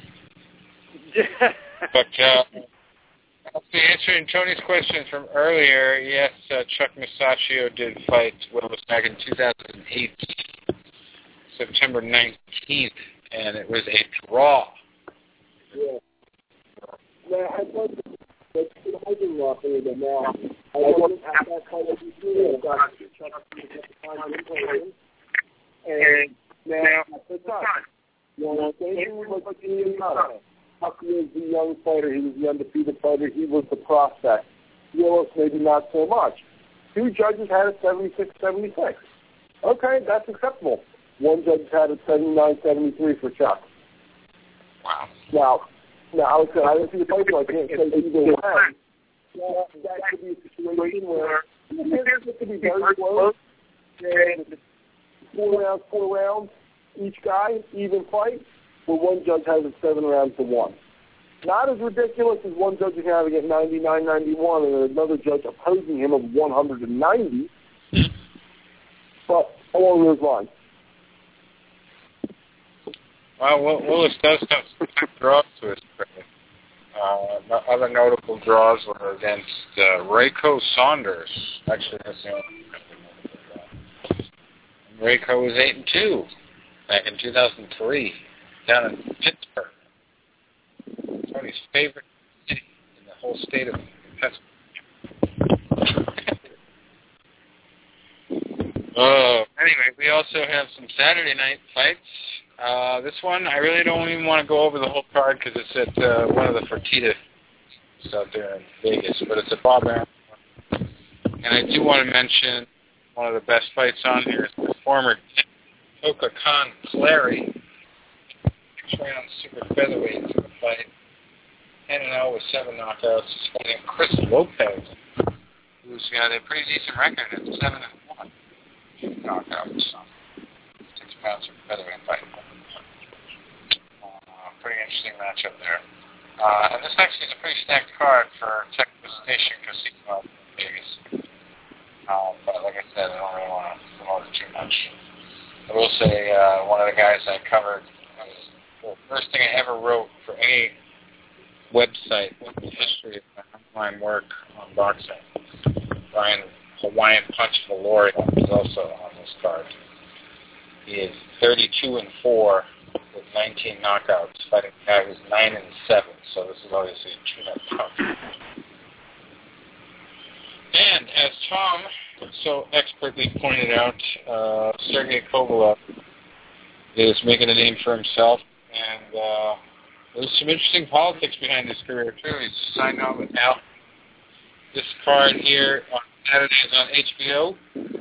But uh, answering Tony's question from earlier, yes, uh, Chuck Masaccio did fight Willis back in two thousand eight, September nineteenth, and it was a draw. Yeah. Now, I thought that's the Hogan rock over there now. I wasn't at that kind of video. I got Chuck to find him. And now, at the time, you know, David was like Ian Mata. Chuck was the young fighter. He was the undefeated fighter. He was the prospect. Willis, maybe not so much. Two judges had it seventy-six seventy-six. Okay, that's acceptable. One judge had it seventy-nine seventy-three for Chuck. Wow. Now, now I, was, I didn't see the fight, so I can't say either way. Now, that could be a situation where it could be very close. And four rounds, four rounds, each guy, even fight, where one judge has it seven rounds to one. Not as ridiculous as one judge is having it ninety-nine ninety-one and another judge opposing him of one hundred ninety, but along those lines. Well, Willis does have some good draws to his credit. Uh, other notable draws were against uh, Rayco Saunders. Actually, that's the only draw. Rayco was eight and two back in two thousand three down in Pittsburgh, Tony's favorite city in the whole state of Pennsylvania. uh, anyway, we also have some Saturday night fights. Uh, this one, I really don't even want to go over the whole card because it's at uh, one of the Fertitta out there in Vegas, but it's a Bob Arum. And I do want to mention one of the best fights on here is the former Toka Khan Clary, six-round super featherweight fight, ten and oh with seven knockouts. He's fighting Chris Lopez, who's got a pretty decent record at seven and one knockouts. Six pounds super featherweight fight. Pretty interesting matchup there. Uh, and this actually is a pretty stacked card for Texas Station Casino in Vegas. Um, but like I said, I don't really want to promote it too much. I will say uh, one of the guys I covered was the first thing I ever wrote for any website in the history of my online work on boxing. Brian Hawaiian Punch Valoria is also on this card. He is thirty-two and four with nineteen knockouts, fighting a guy who's nine and seven. So this is obviously a tune-up tough. Tom so expertly pointed out, uh, Sergey Kovalev is making a name for himself, and uh, there's some interesting politics behind his career, too. He's signed on with Al. This card here on Saturday is on H B O.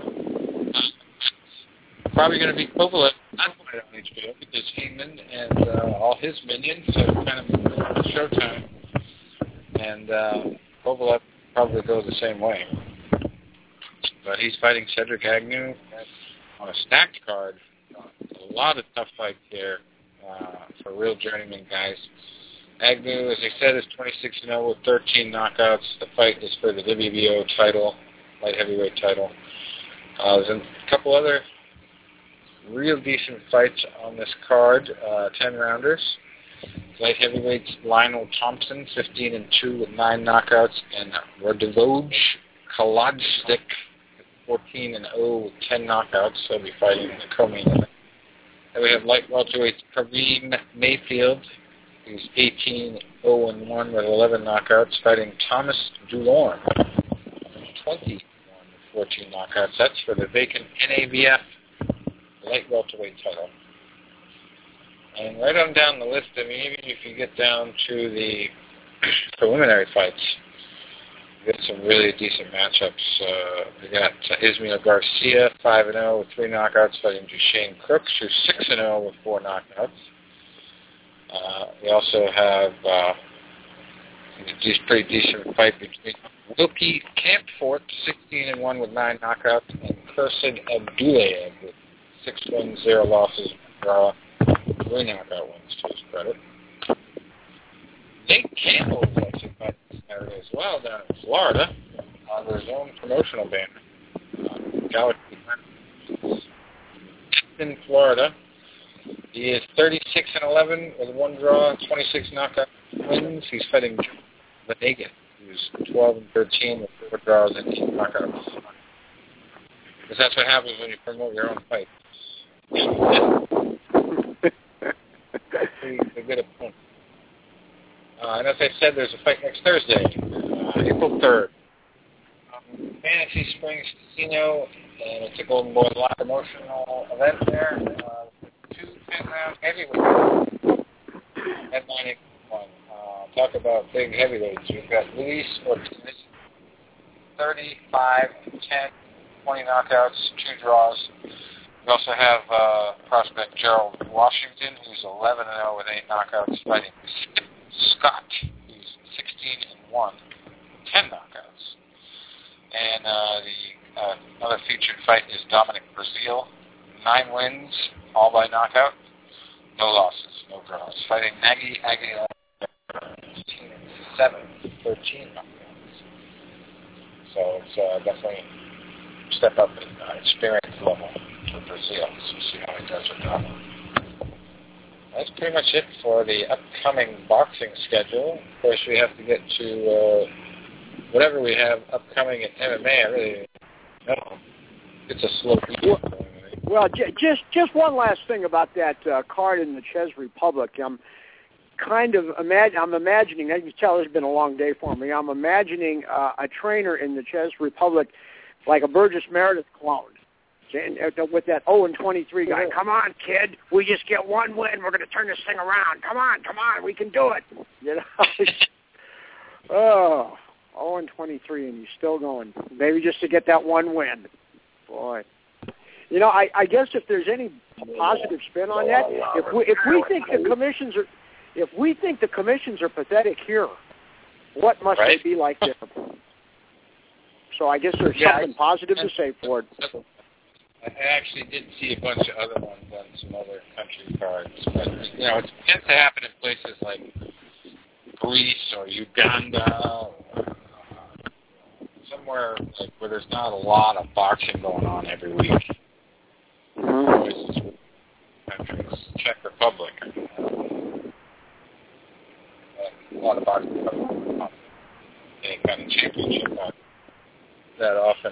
Uh, probably going to be Kovalev, not quite on H B O, because Heyman and uh, all his minions have kind of moved over to Showtime. And uh, Kovalev probably goes the same way. But he's fighting Cedric Agnew on a stacked card. A lot of tough fights here uh, for real journeyman guys. Agnew, as I said, is twenty-six and oh with thirteen knockouts. The fight is for the W B O title, light heavyweight title. Uh, there's a couple other real decent fights on this card, uh, ten-rounders. Light heavyweights, Lionel Thompson, fifteen and two with nine knockouts, and Radovoj Kalajdzic, fourteen and oh with ten knockouts. He'll be fighting in the co-main event. Then we have light welterweights, Kareem Mayfield, who's eighteen and oh and one with eleven knockouts, fighting Thomas Dulorme, twenty and one with fourteen knockouts. That's for the vacant N A B F light welterweight title. And right on down the list, I mean, even if you get down to the preliminary fights, you get some really decent matchups. Uh, we got uh, Ismael Garcia, five and oh with three knockouts, fighting Duchesne Crooks, who's six and oh with four knockouts. Uh, we also have uh, a pretty decent fight between Wilkie Campfort, sixteen and one with nine knockouts, and Kursid Abdulayev with six wins, zero losses, draw. Three knockout wins to his credit. Nate Campbell is actually fighting Saturday as well down in Florida under his own promotional banner. Uh, Galaxy in Florida. He is thirty-six and eleven with one draw, twenty-six knockout wins. He's fighting Joe Venegas, who's twelve and thirteen with four draws and eight knockouts. Because that's what happens when you promote your own fight. A good opponent. Uh, and as I said, there's a fight next Thursday, uh, April third. Um, Fantasy Springs Casino, and it's a Golden Boy Live promotional event there. Uh, two ten-round heavyweights. Headlining one. Uh, talk about big heavyweights. We've got Luis Ortiz, thirty-five and ten, twenty knockouts, two draws. We also have uh, prospect Gerald Washington, who's eleven and oh with eight knockouts, fighting Scott, who's sixteen and one, ten knockouts. And uh, the uh, another featured fight is Dominic Brazil, nine wins, all by knockout, no losses, no draws, fighting Nagy Aguilar, sixteen and seven, thirteen knockouts. So it's uh, definitely a step up in uh, experience level for Brazil, so we'll see how he does with that one. That's pretty much it for the upcoming boxing schedule. Of course, we have to get to uh, whatever we have upcoming in M M A. I really know. It's a slow week. Well, j- just just one last thing about that uh, card in the Czech Republic. I'm kind of imagine. I'm imagining. As you can tell, it's been a long day for me. I'm imagining uh, a trainer in the Czech Republic like a Burgess Meredith clone. With that oh and twenty-three guy. Come on, kid. We just get one win. We're going to turn this thing around. Come on, come on. We can do it. You know? oh, oh and twenty-three, and he's still going. Maybe just to get that one win. Boy. You know, I, I guess if there's any positive spin on that, if we if we think the commissions are if we think the commissions are pathetic here, what must right. they be like there? So I guess there's yeah, something positive to say for it. I actually did see a bunch of other ones on some other country cards, but you know, it tends to happen in places like Greece or Uganda, or somewhere like where there's not a lot of boxing going on every week. Places, countries, Czech Republic, a lot of boxing going on. Any kind of championship not that often.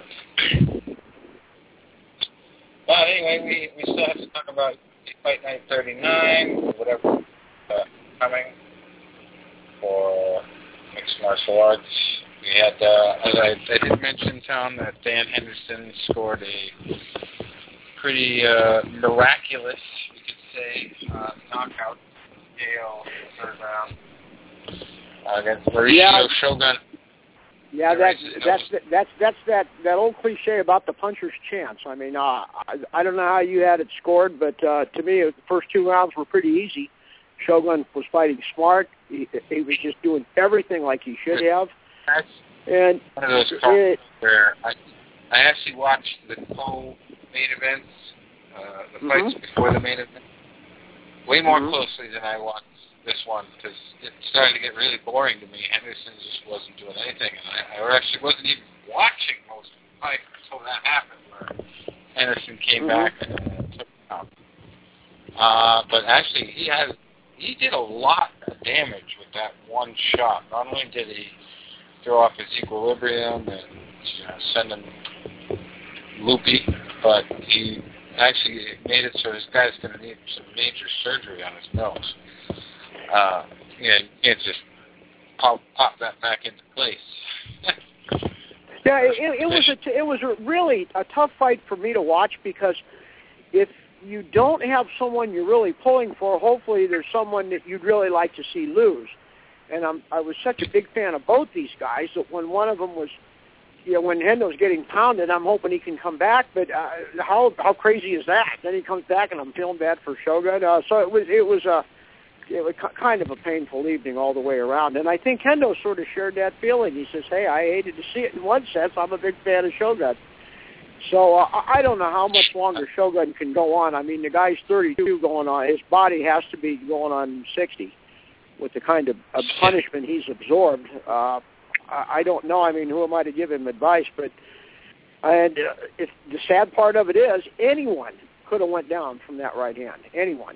Well, anyway, we, we still have to talk about Fight Night thirty-nine, or whatever uh, coming for mixed martial arts. we had, uh, as I, I did mention, Tom, that Dan Henderson scored a pretty uh, miraculous, you could say, uh, knockout K O in the third round uh, against Mauricio yeah. Shogun. Yeah, that's that's that's that's that that old cliche about the puncher's chance. I mean, uh, I, I don't know how you had it scored, but uh, to me, the first two rounds were pretty easy. Shogun was fighting smart. He, he was just doing everything like he should have. That's and one of those it, where I I actually watched the co-main events, uh, the mm-hmm. fights before the main event, way more mm-hmm. closely than I watched this one, because it started to get really boring to me. Henderson just wasn't doing anything, and I, I actually wasn't even watching most of the fight until that happened, where Henderson came mm-hmm. back and uh, took him out. Uh, but actually, he had he did a lot of damage with that one shot. Not only did he throw off his equilibrium and you know, send him loopy, but he actually made it so this guy's going to need some major surgery on his nose. Uh, you know, you can't just pop, pop that back into place. yeah, it, it was a t- it was a really a tough fight for me to watch, because if you don't have someone you're really pulling for, hopefully there's someone that you'd really like to see lose. And I'm, I was such a big fan of both these guys that when one of them was, you know, when Hendo's getting pounded, I'm hoping he can come back. But uh, how how crazy is that? Then he comes back, and I'm feeling bad for Shogun. Uh, so it was it was a it was kind of a painful evening all the way around. And I think Hendo sort of shared that feeling. He says, "Hey, I hated to see it in one sense. I'm a big fan of Shogun." So uh, I don't know how much longer Shogun can go on. I mean, the guy's thirty-two going on. His body has to be going on sixty with the kind of, of punishment he's absorbed. Uh, I, I don't know. I mean, who am I to give him advice? But and uh, if the sad part of it is, anyone could have went down from that right hand. Anyone.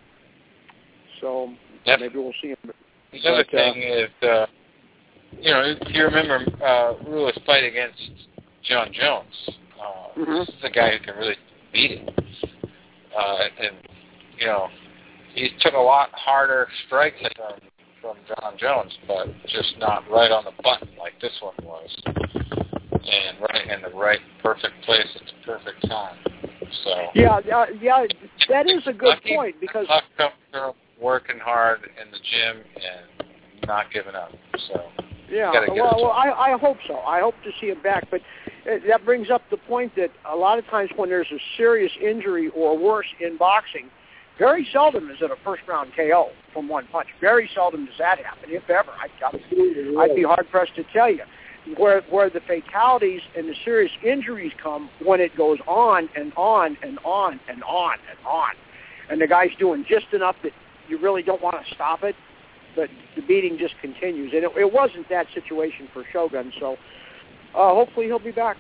So Yep. maybe we'll see him. The other but, thing uh, is, uh, you know, if you remember uh, Ruiz' fight against John Jones, uh, mm-hmm. this is a guy who can really beat him. Uh, and, you know, he took a lot harder strikes from, from John Jones, but just not right on the button like this one was. And right in the right perfect place at the perfect time. So yeah, uh, yeah, that is a good lucky, point, because luck comes from working hard in the gym and not giving up. So yeah, gotta get well, it well I, I hope so. I hope to see him back. But uh, that brings up the point that a lot of times when there's a serious injury or worse in boxing, very seldom is it a first-round K O from one punch. Very seldom does that happen, if ever. I, I, I'd be hard-pressed to tell you. Where where the fatalities and the serious injuries come when it goes on and on and on and on and on. And the guy's doing just enough that you really don't want to stop it, but the beating just continues. And it, it wasn't that situation for Shogun, so uh, hopefully he'll be back.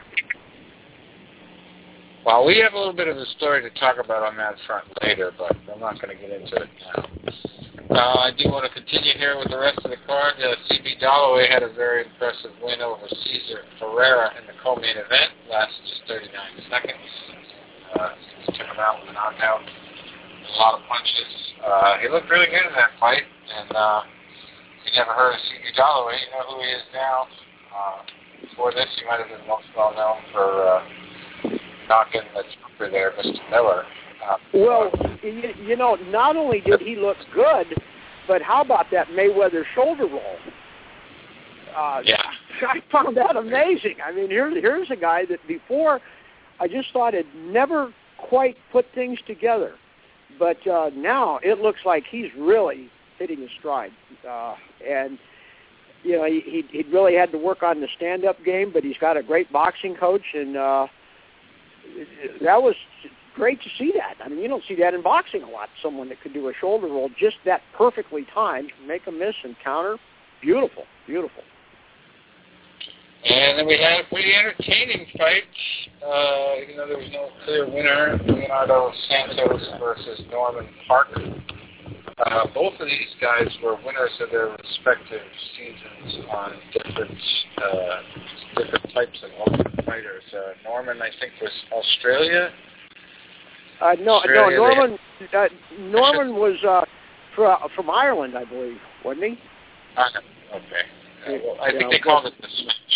Well, we have a little bit of a story to talk about on that front later, but I'm not going to get into it now. Uh, I do want to continue here with the rest of the card. Uh, C B Dalloway had a very impressive win over Cesar Ferreira in the co-main event, lasted just thirty-nine seconds. Uh, he took him out with a knockout, a lot of punches. Uh, he looked really good in that fight, and uh, if you never heard of C B Dalloway, you know who he is now. Uh, before this, he might have been most well known for uh, knocking the trooper there, Mister Miller. Uh, well, you, you know, not only did he look good, but how about that Mayweather shoulder roll? Uh, yeah. I found that amazing. I mean, here, here's a guy that before I just thought had never quite put things together. But uh, now it looks like he's really hitting his stride. Uh, and, you know, he, he, he really had to work on the stand-up game, but he's got a great boxing coach, and uh, that was great to see that. I mean, you don't see that in boxing a lot, someone that could do a shoulder roll just that perfectly timed, make a miss and counter. Beautiful, beautiful. And then we had a pretty entertaining fight, uh, even though there was no clear winner, Leonardo Santos versus Norman Parker. Uh, both of these guys were winners of their respective seasons on different uh, different types of ultimate fighters. Uh, Norman, I think, was Australia. Uh, no, Australia, no, Norman. Uh, Norman was uh, from, from Ireland, I believe, wasn't he? Uh, okay. Uh, well, I yeah, think they well, called it the Switch.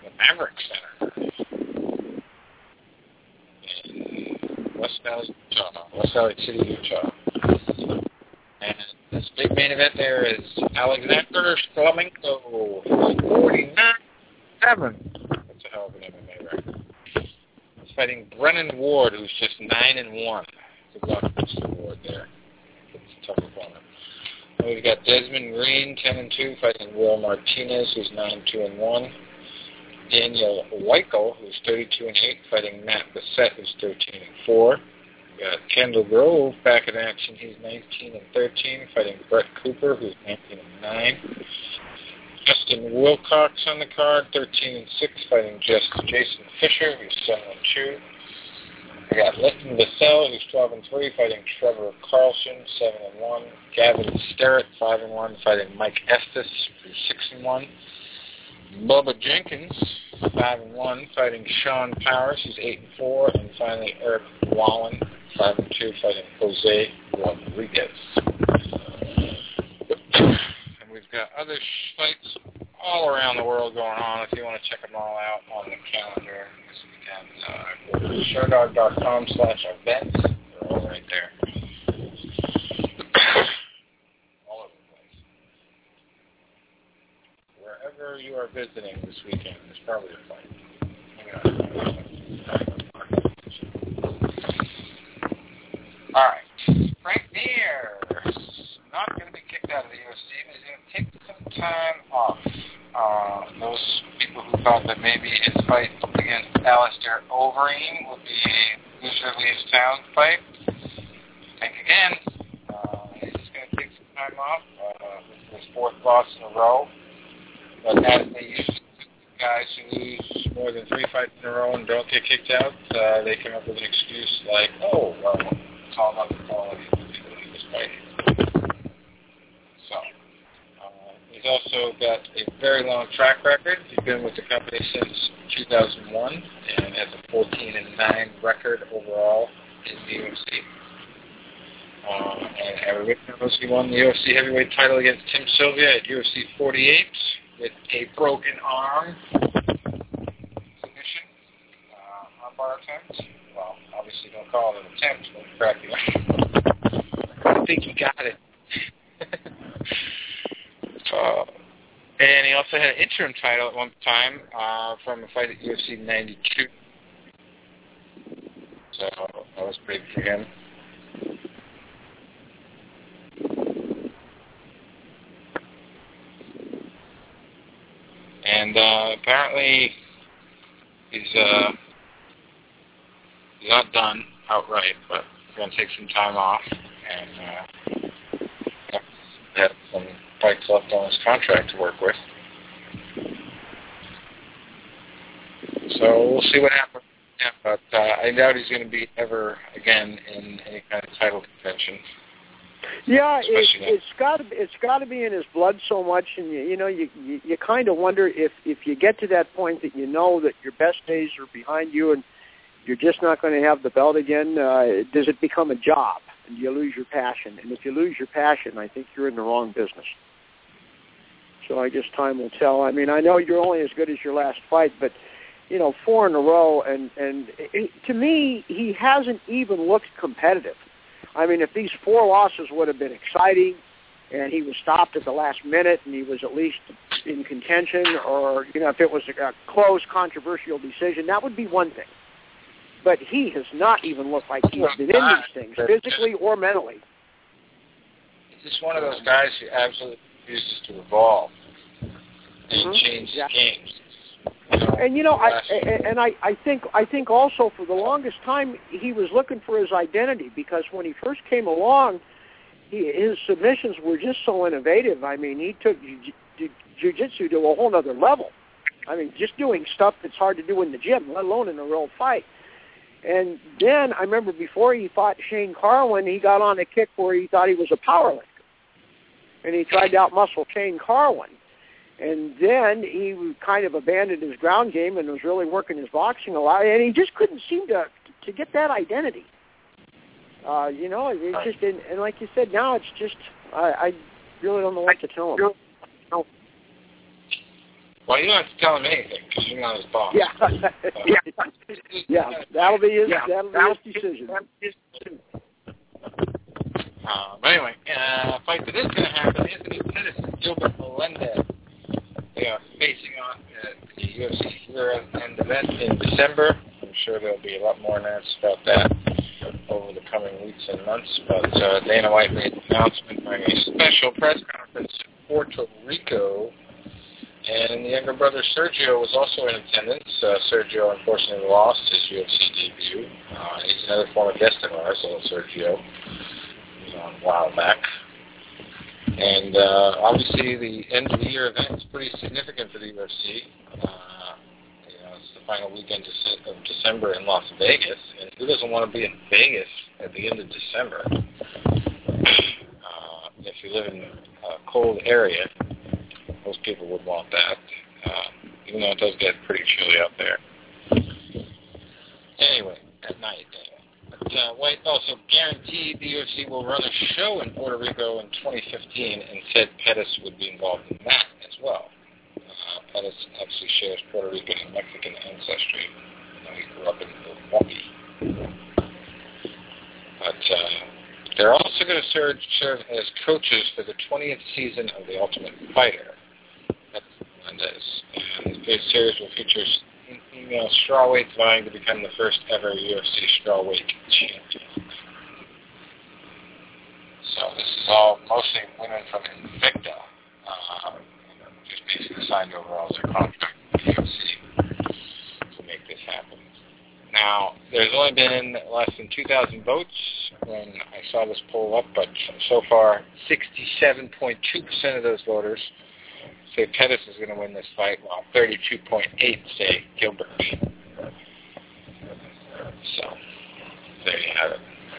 Maverick Center in West Valley, Utah, West Valley City, Utah. And this big main event there is Alexander Flamenco, forty-nine seven. That's a hell of an M M A record. He's fighting Brennan Ward, who's just nine and one. Good luck, Mister Ward there. It's a tough opponent. And we've got Desmond Green, ten and two, fighting Will Martinez, who's nine two and one. Daniel Weichel, who's thirty-two and eight, fighting Matt Bissett, who's thirteen and four. We've got Kendall Grove back in action. He's nineteen and thirteen, fighting Brett Cooper, who's nineteen and nine. Justin Wilcox on the card, thirteen and six, fighting just Jason Fisher, who's seven and two. We got Liston Vassell, who's twelve and three, fighting Trevor Carlson, seven and one. Gavin Sterrett, five and one, fighting Mike Estes, who's six and one. Bubba Jenkins, five and one, fighting Sean Powers, who's eight and four, and finally Eric Wallen, five and two, fighting Jose Rodriguez. And we've got other fights all around the world going on. If you want to check them all out on the calendar this weekend, uh, go to sherdog dot com slash events. They're all right there. All over the place. Wherever you are visiting this weekend, there's probably a fight. All right. Frank Mir not going to be kicked out of the U F C, but he's going to take some time off. Uh, those people who thought that maybe his fight against Alistair Overeem would be a loser leaves town fight, think again. Uh, he's just going to take some time off. Uh, this is his fourth loss in a row. But as they usually do, guys who lose more than three fights in a row and don't get kicked out, uh, they come up with an excuse like, oh, well, it's all about the quality of the people he was fighting. So, uh, he's also got a very long track record. He's been with the company since two thousand one and has a fourteen and nine record overall in the U F C. Uh, and everybody knows he won the U F C heavyweight title against Tim Sylvia at U F C forty-eight with a broken arm submission, uh, armbar attempt. Well, obviously don't call it an attempt when you crack the arm. I think he got it. uh, and he also had an interim title at one time uh, from a fight at U F C ninety-two. So that was big for him. And uh, apparently he's uh, he's not done outright, but he's going to take some time off and uh, have some fights left on his contract to work with. So we'll see what happens. Yeah, but uh, I doubt he's going to be ever again in any kind of title contention. Yeah, it, it's got to it's got to be in his blood so much, and you, you know, you you, you kind of wonder if if you get to that point that you know that your best days are behind you, and you're just not going to have the belt again. Uh, does it become a job, and you lose your passion? And if you lose your passion, I think you're in the wrong business. So I guess time will tell. I mean, I know you're only as good as your last fight, but you know, four in a row, and and it, to me, he hasn't even looked competitive. I mean, if these four losses would have been exciting and he was stopped at the last minute and he was at least in contention, or, you know, if it was a, a close, controversial decision, that would be one thing. But he has not even looked like he's been in these things, physically or mentally. He's just one of those guys who absolutely refuses to evolve and mm-hmm. change yeah. games. You know, and you know, I and I, I think I think also for the longest time he was looking for his identity, because when he first came along, he, his submissions were just so innovative. I mean, he took jiu- jiu-jitsu to a whole other level. I mean, just doing stuff that's hard to do in the gym, let alone in a real fight. And then I remember before he fought Shane Carwin, he got on a kick where he thought he was a powerlifter, and he tried to outmuscle Shane Carwin. And then he kind of abandoned his ground game and was really working his boxing a lot, and he just couldn't seem to to get that identity. Uh, you know, it just didn't, and like you said, now it's just I, I really don't know what to tell him. Well, Well, you don't have to tell him anything because you're not his boss. Yeah, uh, yeah, yeah. That'll be his. Yeah. That'll be his decision. Uh, but anyway, uh, fight that is going to happen. Anthony Pettis and Gilbert Melendez. They are facing off at the U F C year-end event in December. I'm sure there'll be a lot more announced about that over the coming weeks and months. But uh, Dana White made an announcement during a special press conference in Puerto Rico. And the younger brother Sergio was also in attendance. Uh, Sergio unfortunately lost his U F C debut. Uh, he's another former guest of ours, little Sergio. He was on a while back. And uh, obviously the end of the year event is pretty significant for the U F C. Uh, you know, it's the final weekend of December in Las Vegas. And who doesn't want to be in Vegas at the end of December? Uh, if you live in a cold area, most people would want that, uh, even though it does get pretty chilly out there. Anyway, at night. But uh, White also guaranteed the U F C will run a show in Puerto Rico in twenty fifteen and said Pettis would be involved in that as well. Uh, Pettis actually shares Puerto Rican and Mexican ancestry. You know, he grew up in Milwaukee. But uh, they're also going to serve, serve as coaches for the twentieth season of The Ultimate Fighter. That's Melendez. And the series will feature female strawweights vying to become the first ever U F C strawweight champion. So this is all mostly women from Invicta, uh, just basically signed overall as their contract with the U F C to make this happen. Now, there's only been less than two thousand votes when I saw this poll up, but so far, sixty-seven point two percent of those voters say Pettis is going to win this fight, while thirty-two point eight say Gilbert. So, there you have it.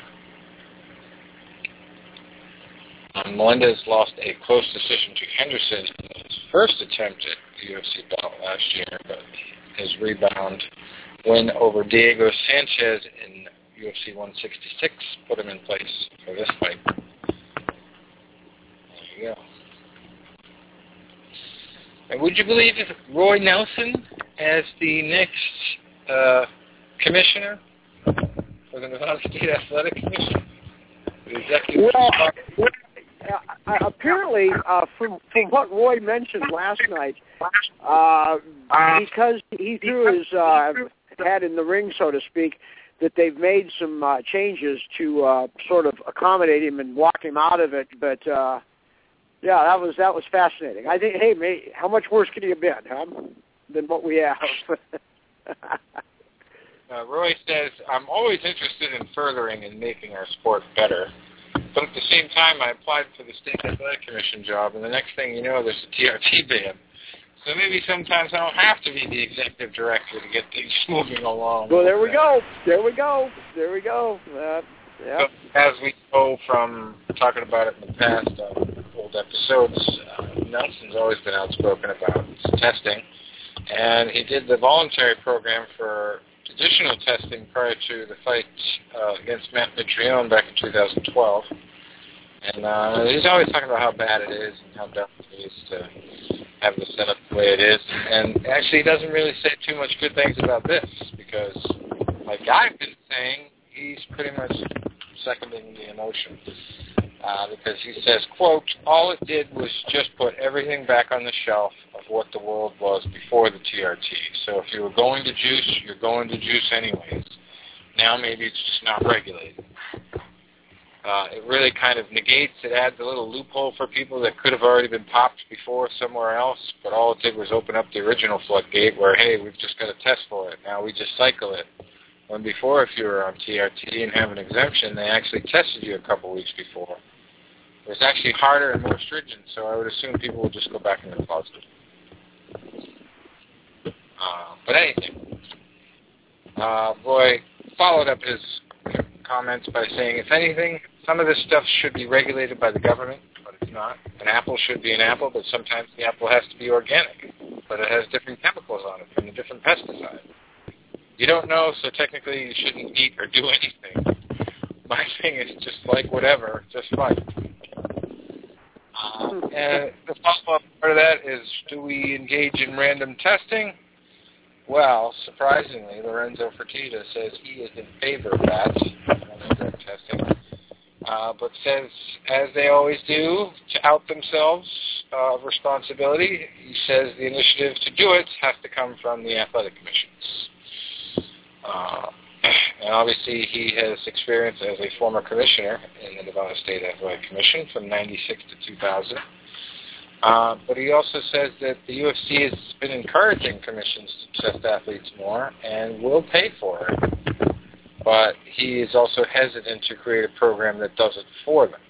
Um, Melendez lost a close decision to Henderson in his first attempt at the U F C belt last year, but his rebound win over Diego Sanchez in U F C one sixty-six put him in place for this fight. There you go. And would you believe if Roy Nelson as the next uh, commissioner for the Nevada State Athletic Commission? The executive well, well uh, apparently, uh, from, from what Roy mentioned last night, uh, because he threw his uh, head in the ring, so to speak, that they've made some uh, changes to uh, sort of accommodate him and walk him out of it. But uh, yeah, that was that was fascinating. I think, hey, mate, how much worse could he have been, huh, than what we have? uh, Roy says, "I'm always interested in furthering and making our sport better. But at the same time, I applied for the State Athletic Commission job, and the next thing you know, there's a T R T ban. So maybe sometimes I don't have to be the executive director to get things moving along." Well, there we go. There we go. There we go. Uh, yeah. So as we go from talking about it in the past on old episodes, uh, Nelson's always been outspoken about testing, and he did the voluntary program for additional testing prior to the fight uh, against Matt Mitrione back in two thousand twelve. And uh, he's always talking about how bad it is and how dumb it is to have the setup the way it is. And actually, he doesn't really say too much good things about this because, like I've been saying, he's pretty much seconding the emotion. Uh, because he says, quote, "All it did was just put everything back on the shelf of what the world was before the T R T. So if you were going to juice, you're going to juice anyways. Now maybe it's just not regulated." Uh, it really kind of negates, it adds a little loophole for people that could have already been popped before somewhere else, but all it did was open up the original floodgate where, hey, we've just got to test for it. Now we just cycle it. When before, if you were on T R T and have an exemption, they actually tested you a couple weeks before. It was actually harder and more stringent, so I would assume people will just go back in the closet. Uh, but anything. Uh, Roy followed up his comments by saying, if anything, some of this stuff should be regulated by the government, but it's not. An apple should be an apple, but sometimes the apple has to be organic, but it has different chemicals on it from the different pesticides. You don't know, so technically you shouldn't eat or do anything. My thing is just like whatever, just fight. Uh, and the follow-up part of that is, do we engage in random testing? Well, surprisingly, Lorenzo Fertitta says he is in favor of that, random testing, uh, but says, as they always do, to out themselves of uh, responsibility, he says the initiative to do it has to come from the athletic commissions. Uh, and obviously he has experience as a former commissioner in the Nevada State Athletic Commission from ninety-six to two thousand. Uh, but he also says that the U F C has been encouraging commissions to test athletes more and will pay for it. But he is also hesitant to create a program that does it for them.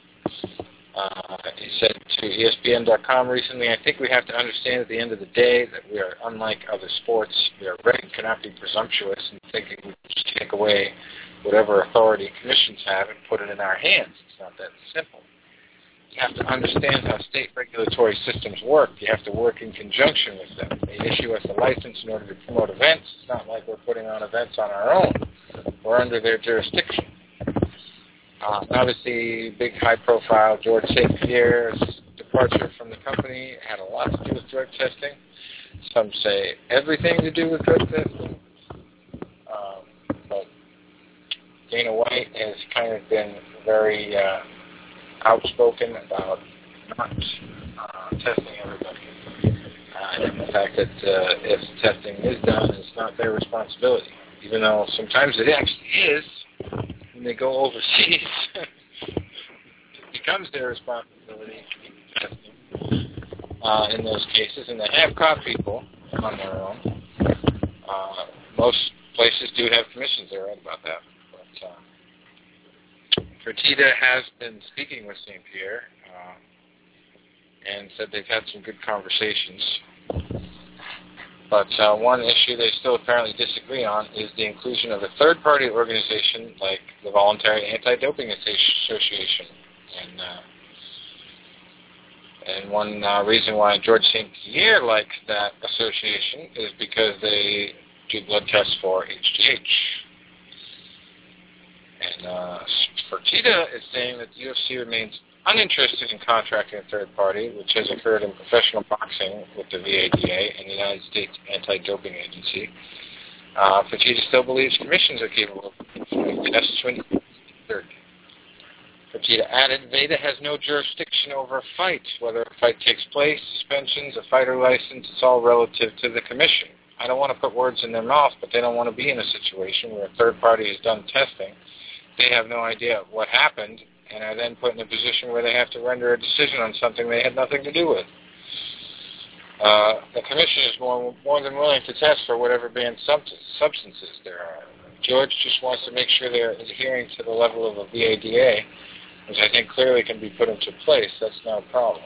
Uh, he said to E S P N dot com recently, I think we have to understand at the end of the day that we are unlike other sports. We are ready, cannot be presumptuous in thinking we can just take away whatever authority commissions have and put it in our hands. It's not that simple. You have to understand how state regulatory systems work. You have to work in conjunction with them. They issue us a license in order to promote events. It's not like we're putting on events on our own. We're under their jurisdiction. Uh, obviously, big high-profile George Saint Pierre's departure from the company had a lot to do with drug testing. Some say everything to do with drug testing. Um, but Dana White has kind of been very uh, outspoken about not uh, testing everybody. Uh, and the fact that uh, if testing is done, it's not their responsibility. Even though sometimes it actually is. When they go overseas, it becomes their responsibility to keep testing uh, in those cases, and they have caught people on their own. Uh, most places do have commissions, they're right about that. But uh, Fertitta has been speaking with Saint Pierre uh, and said they've had some good conversations. But uh, one issue they still apparently disagree on is the inclusion of a third-party organization like the Voluntary Anti-Doping Association. And, uh, and one uh, reason why George Saint Pierre likes that association is because they do blood tests for H G H. And uh, Fertitta is saying that the U F C remains uninterested in contracting a third party, which has occurred in professional boxing with the V A D A and the United States Anti-Doping Agency. Uh, Fertitta still believes commissions are capable of doing tests when third. Fertitta added, VEDA has no jurisdiction over a fight. Whether a fight takes place, suspensions, a fighter license, it's all relative to the commission. I don't want to put words in their mouth, but they don't want to be in a situation where a third party has done testing. They have no idea what happened, and are then put in a position where they have to render a decision on something they had nothing to do with. Uh, the commission is more, more than willing to test for whatever banned substances there are. George just wants to make sure they're adhering to the level of a V A D A, which I think clearly can be put into place. That's no problem.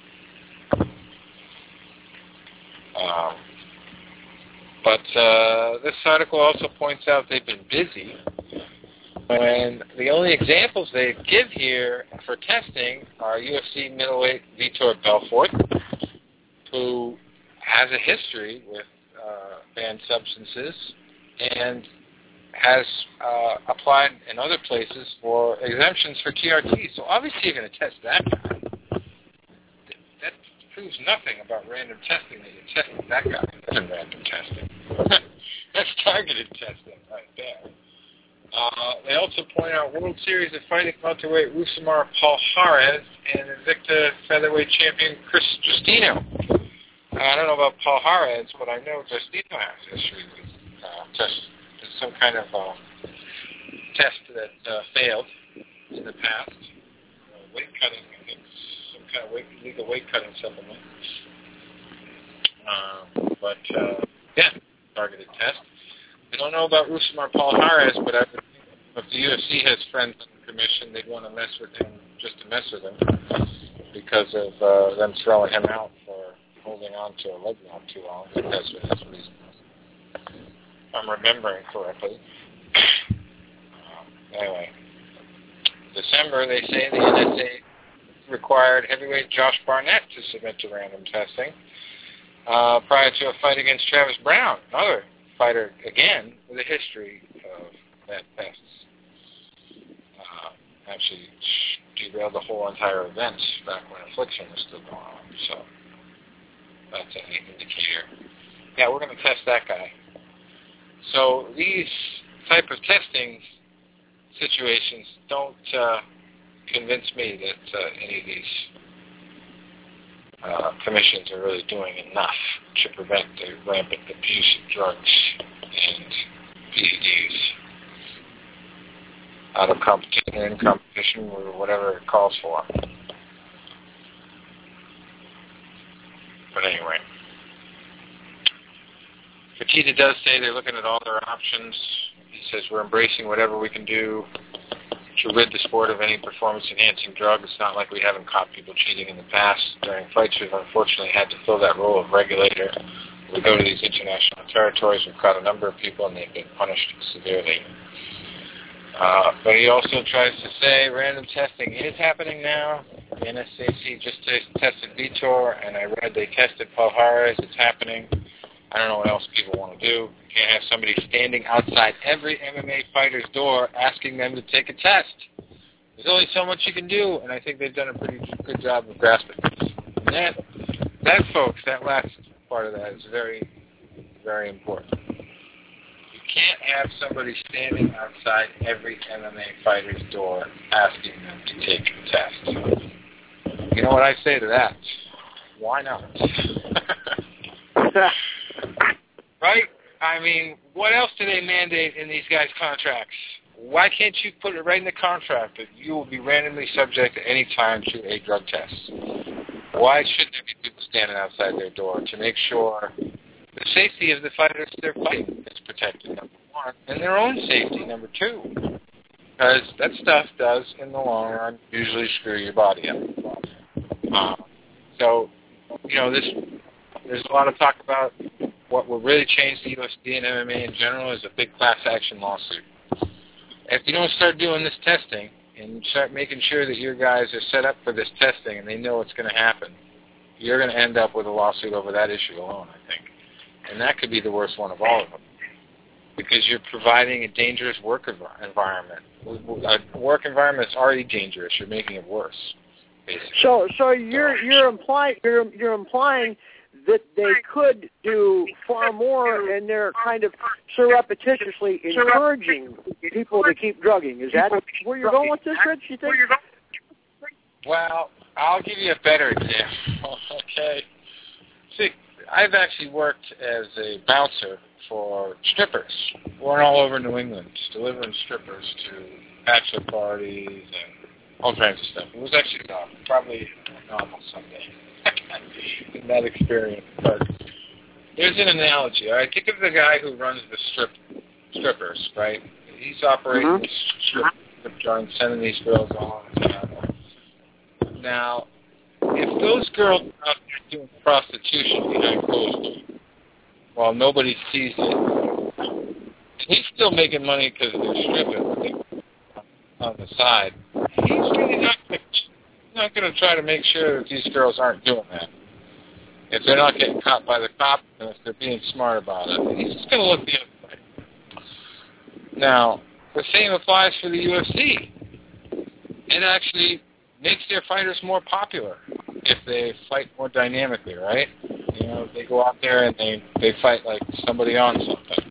Um, but uh, this article also points out they've been busy. And the only examples they give here for testing are U F C middleweight Vitor Belfort, who has a history with uh, banned substances and has uh, applied in other places for exemptions for T R T. So obviously you're going to test that guy. That proves nothing about random testing that you're testing that guy. That's random testing. That's targeted testing right there. Uh, they also point out World Series of Fighting welterweight Rousimar Palhares and Invicta featherweight champion Chris Justino. Uh, I don't know about Palhares, but I know Justino has history with uh, test, some kind of uh, test that uh, failed in the past. Uh, weight cutting, I think, some kind of weight, legal weight cutting supplement. Uh, but, uh, yeah, targeted test. I don't know about Rousimar Palhares, but I would think if the U F C has friends on the commission, they'd want to mess with him just to mess with him because of uh, them throwing him out for holding on to a leg lock too long. I think that's what his reason was. If I'm remembering correctly. Um, anyway, December, they say the N S A required heavyweight Josh Barnett to submit to random testing uh, prior to a fight against Travis Brown, another fighter, again, with a history of bad tests. Uh, actually derailed the whole entire event back when Affliction was still going on. So that's an indicator. Yeah, we're going to test that guy. So these type of testing situations don't uh, convince me that uh, any of these uh, commissions are really doing enough to prevent the rampant abuse of drugs and P E Ds out of competition or in competition or whatever it calls for. But anyway, Fertitta does say they're looking at all their options. He says we're embracing whatever we can do to rid the sport of any performance-enhancing drug. It's not like we haven't caught people cheating in the past. During fights, we've unfortunately had to fill that role of regulator. We go to these international territories, we've caught a number of people, and they've been punished severely. Uh, but he also tries to say random testing is happening now. The N S A C just t- tested Vitor, and I read they tested Palhares. It's happening. I don't know what else people want to do. You can't have somebody standing outside every M M A fighter's door asking them to take a test. There's only so much you can do, and I think they've done a pretty good job of grasping this. And that, that, folks, that last part of that is very, very important. You can't have somebody standing outside every M M A fighter's door asking them to take a test. You know what I say to that? Why not? Right? I mean, what else do they mandate in these guys' contracts? Why can't you put it right in the contract that you will be randomly subject at any time to a drug test? Why shouldn't there be people standing outside their door to make sure the safety of the fighters they're fighting is protected, number one, and their own safety, number two? Because that stuff does, in the long run, usually screw your body up. Uh, so, you know, this there's a lot of talk about what will really change the U F C and M M A in general is a big class action lawsuit. If you don't start doing this testing and start making sure that your guys are set up for this testing and they know what's going to happen, you're going to end up with a lawsuit over that issue alone, I think. And that could be the worst one of all of them, because you're providing a dangerous work environment. A work environment that's already dangerous, you're making it worse, basically. So, so you're you're implying you're you're implying that they could do far more, and they're kind of surreptitiously encouraging people to keep drugging. Is that where you're going with this, Rich, you think? Well, I'll give you a better example, okay? See, I've actually worked as a bouncer for strippers. We're all over New England, delivering strippers to bachelor parties and all kinds of stuff. It was actually uh, probably normal someday. In that experience, but there's an analogy. All right, think of the guy who runs the strip strippers, right? He's operating mm-hmm. this strip, strip joint, sending these girls on. Uh, now, if those girls are out there doing prostitution behind closed doors, while nobody sees it, he's still making money because they're stripping on the side. He's really not going to not going to try to make sure that these girls aren't doing that. If they're not getting caught by the cops and if they're being smart about it, he's just going to look the other way. Now, the same applies for the U F C. It actually makes their fighters more popular if they fight more dynamically, right? You know, they go out there and they, they fight like somebody on something.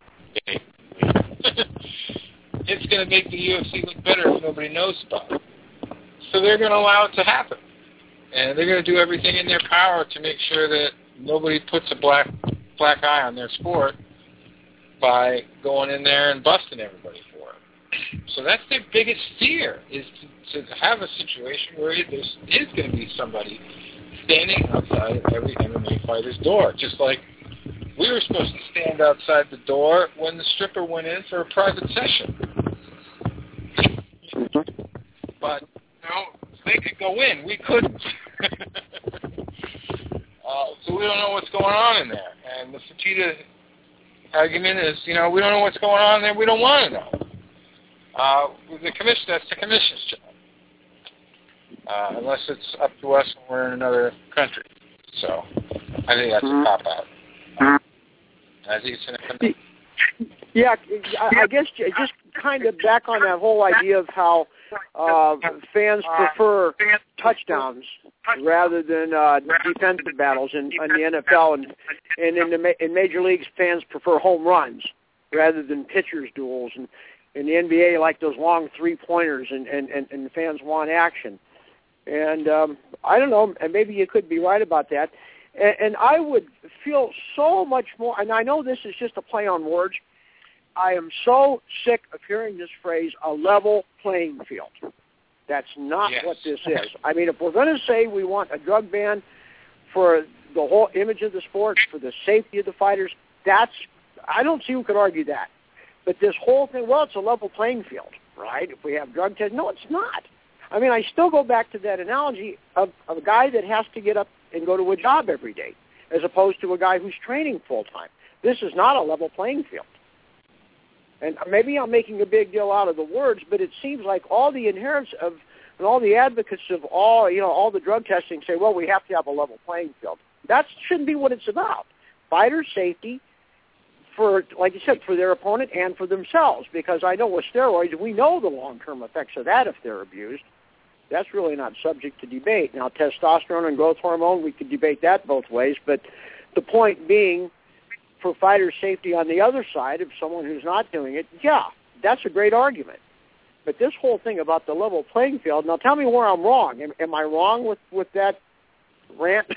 It's going to make the U F C look better if nobody knows about it. So they're going to allow it to happen. And they're going to do everything in their power to make sure that nobody puts a black black eye on their sport by going in there and busting everybody for it. So that's their biggest fear, is to, to have a situation where there is going to be somebody standing outside of every M M A fighter's door, just like we were supposed to stand outside the door when the stripper went in for a private session. But no, they could go in. We couldn't. uh, so we don't know what's going on in there. And the Fertitta argument is, you know, we don't know what's going on there. We don't want to know. Uh, the commission, that's the commission's job. Uh, unless it's up to us when we're in another country. So I think that's mm-hmm. a cop-out. Uh, I think it's an Yeah, I guess just kind of back on that whole idea of how uh, fans prefer touchdowns rather than uh, defensive battles in, in the N F L, and and in the in major leagues, fans prefer home runs rather than pitchers duels, and in the N B A, like those long three pointers, and and and, and the fans want action. And um, I don't know, and maybe you could be right about that. And, and I would feel so much more, and I know this is just a play on words, I am so sick of hearing this phrase, a level playing field. That's not yes. what this is. I mean, if we're going to say we want a drug ban for the whole image of the sport, for the safety of the fighters, that's, I don't see who could argue that. But this whole thing, well, it's a level playing field, right? If we have drug tests, no, it's not. I mean, I still go back to that analogy of, of a guy that has to get up and go to a job every day, as opposed to a guy who's training full-time. This is not a level playing field. And maybe I'm making a big deal out of the words, but it seems like all the adherents of and all the advocates of all, you know, all the drug testing say, well, we have to have a level playing field. That shouldn't be what it's about. Fighter safety for, like you said, for their opponent and for themselves, because I know with steroids, we know the long-term effects of that if they're abused. That's really not subject to debate. Now, testosterone and growth hormone, we could debate that both ways, but the point being, for fighter safety on the other side of someone who's not doing it, yeah, that's a great argument. But this whole thing about the level playing field, now tell me where I'm wrong. Am, am I wrong with, with that rant?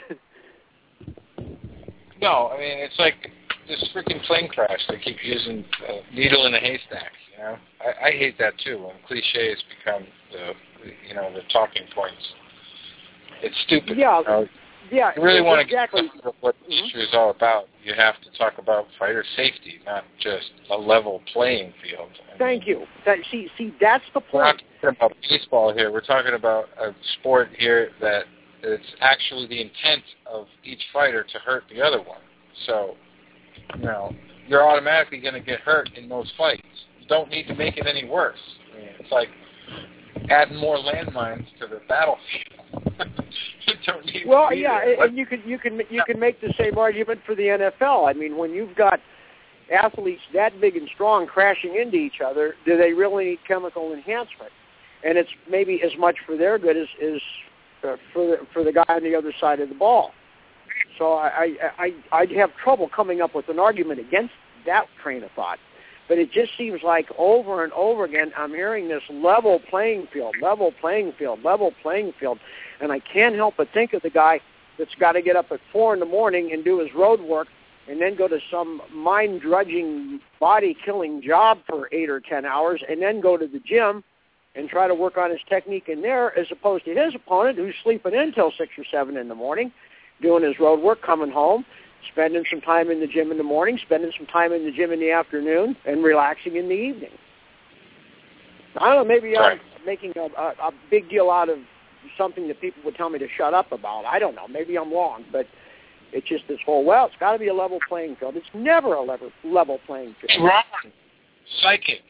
No, I mean, it's like this freaking plane crash. They keep using a needle in a haystack, you know? I, I hate that, too, when cliches become the, you know, the talking points. It's stupid. Yeah, you know? yeah. You really want exactly. to get to what the issue is all about. You have to talk about fighter safety, not just a level playing field. I Thank mean, you. That, see, see, that's the We're not point. talking about baseball here. We're talking about a sport here that it's actually the intent of each fighter to hurt the other one. So, you know, you're automatically going to get hurt in those fights. You don't need to make it any worse. I mean, it's like adding more landmines to the battlefield. You don't need Well, to be yeah, there. and you can you can you can make the same argument for the N F L. I mean, when you've got athletes that big and strong crashing into each other, do they really need chemical enhancement? And it's maybe as much for their good as, as uh, for the, for the guy on the other side of the ball. So I, I, I, I'd have trouble coming up with an argument against that train of thought. But it just seems like over and over again I'm hearing this level playing field, level playing field, level playing field. And I can't help but think of the guy that's got to get up at four in the morning and do his road work and then go to some mind-drudging, body-killing job for eight or ten hours and then go to the gym and try to work on his technique in there, as opposed to his opponent who's sleeping in until six or seven in the morning, doing his road work, coming home, spending some time in the gym in the morning, spending some time in the gym in the afternoon, and relaxing in the evening. I don't know, maybe I'm right. making a, a, a big deal out of something that people would tell me to shut up about. I don't know. Maybe I'm wrong, but it's just this whole, well, it's got to be a level playing field. It's never a level, level playing field. Wrong. Psychic.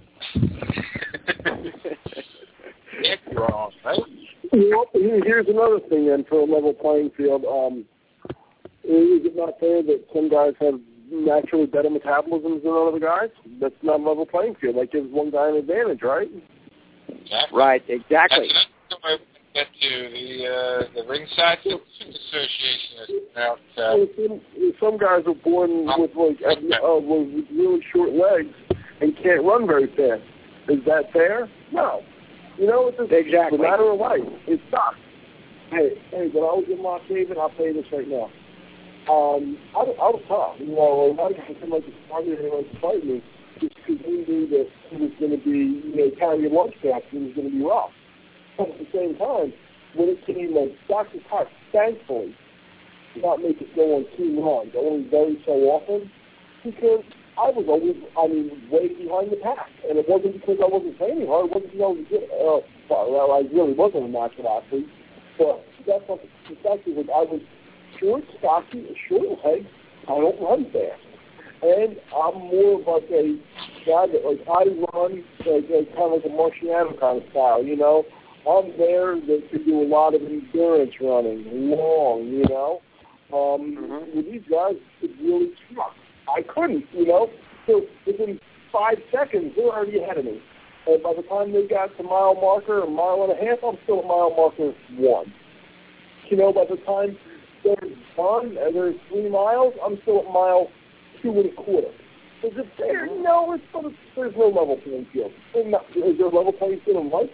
It's wrong, right? Well, here's another thing then for a level playing field. Um, is it not fair that some guys have naturally better metabolisms than other guys? That's not a level playing field. That gives one guy an advantage, right? Exactly. Right, exactly. That's another way we get to the, uh, the Ringside Fitness Association is out. Uh, Well, some, some guys are born with like uh, with really short legs and can't run very fast. Is that fair? No. You know, it's just Exactly. a matter of life. It sucks. Hey, hey, when I was in Lock Haven, I'll tell you this right now. Um, I, I was tough. You know, a lot of guys didn't like to fight me, they didn't like to fight me, just because we knew that it was going to be, you know, carry your lunch back, it was going to be rough. But at the same time, when it came like Doctor Cox, thankfully, did not make it go on too long, only very so often, because I was always, I mean, way behind the pack. And it wasn't because I wasn't training hard. It wasn't because I was good. Uh, well, I really wasn't a natural athlete. But that's not the fact is that I was short, stocky, short legs. I don't run fast. And I'm more of like a guy that, like, I run like, like kind of like a Marciano kind of style, you know. I'm there that can do a lot of endurance running, long, you know. Um, mm-hmm. With these guys, it's really tough. I couldn't, you know. So within five seconds, they're already ahead of me. And by the time they got to mile marker, a mile and a half, I'm still a mile marker one. You know, by the time they're done, and there's three miles, I'm still at mile two and a quarter. Is it fair? No, it's sort of, there's no level playing field. Is there a level playing field in life?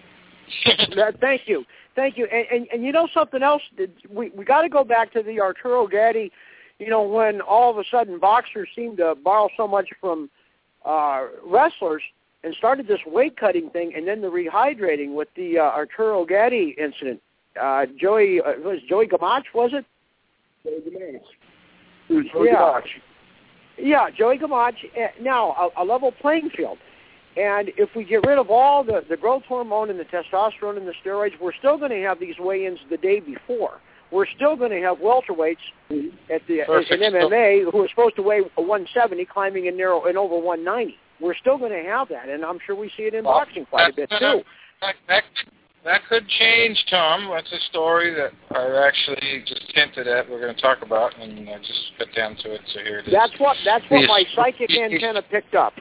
Thank you. Thank you. And, and, and you know something else? We we got to go back to the Arturo Gatti, you know, when all of a sudden boxers seemed to borrow so much from uh, wrestlers and started this weight cutting thing, and then the rehydrating with the uh, Arturo Gatti incident. Uh, Joey, uh, was Joey Gamache, was it? Joey Gamache. It was Joey yeah. Gamache. Yeah, Joey Gamache. Uh, now, a, a level playing field. And if we get rid of all the, the growth hormone and the testosterone and the steroids, we're still going to have these weigh-ins the day before. We're still going to have welterweights at the in M M A who are supposed to weigh one seventy climbing in narrow in over one ninety. We're still going to have that, and I'm sure we see it in well, boxing quite a bit too. That, that, that could change, Tom. That's a story that I actually just hinted at. We're going to talk about, and I just got down to it. So here it is. That's what that's what my psychic antenna picked up.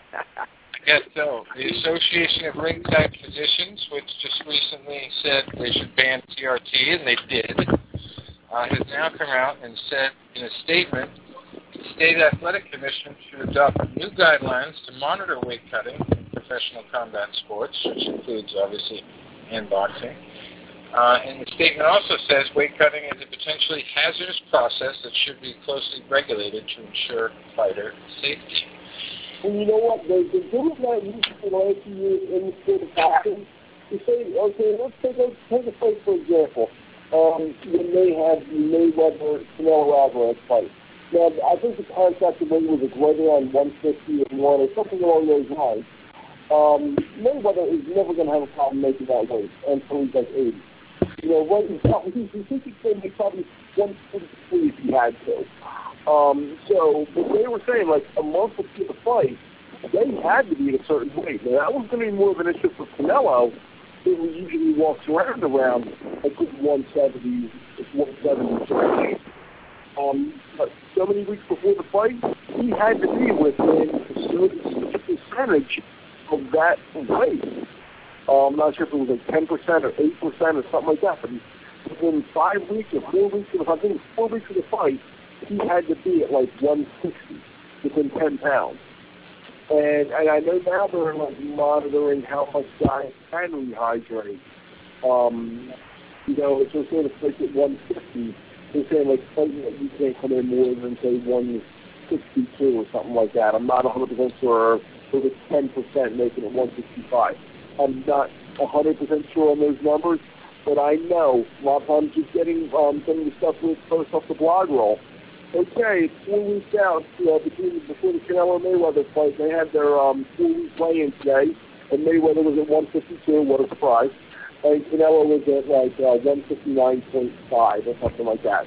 Yes, so the Association of Ringside Physicians, which just recently said they should ban T R T, and they did, uh, has now come out and said in a statement, the State Athletic Commission should adopt new guidelines to monitor weight cutting in professional combat sports, which includes, obviously, and boxing. Uh, and the statement also says weight cutting is a potentially hazardous process that should be closely regulated to ensure fighter safety. And you know what? They've been doing that for the last few years in the sport of boxing. You say, okay, let's take a, take a fight, for example, um, when they had the Mayweather Canelo Alvarez fight. Now, I think the contract weight was right around one fifty and one or something along those lines. Um, Mayweather is never going to have a problem making that weight until he's like eighty. You know, right now, he thinks he's going to be probably one forty-three if he had to. Um, so, but they were saying, like, a month before the fight, they had to be at a certain weight. Now, that was going to be more of an issue for Canelo, who usually walks around around a good one seventy, one seventy. Um, but so many weeks before the fight, he had to be within a certain percentage of that weight. Uh, I'm not sure if it was like ten percent or eight percent or something like that, but within five weeks or four weeks of the, I think it was four weeks of the fight, he had to be at like one sixty, within ten pounds. And, and I know now they're like monitoring how much guys can rehydrate. Um, you know, it's just sort of like at one fifty. They're saying like you can't come in more than say one sixty-two or something like that. I'm not one hundred percent sure if it's ten percent making it one sixty-five. I'm not one hundred percent sure on those numbers, but I know a lot of times just getting um, some of the stuff we post off the blog roll. Okay, it's four weeks out, you know, between before the Canelo Mayweather fight. They had their um, four-week weigh-in today, and Mayweather was at one fifty-two. What a surprise! And Canelo was at like uh, one fifty-nine point five or something like that.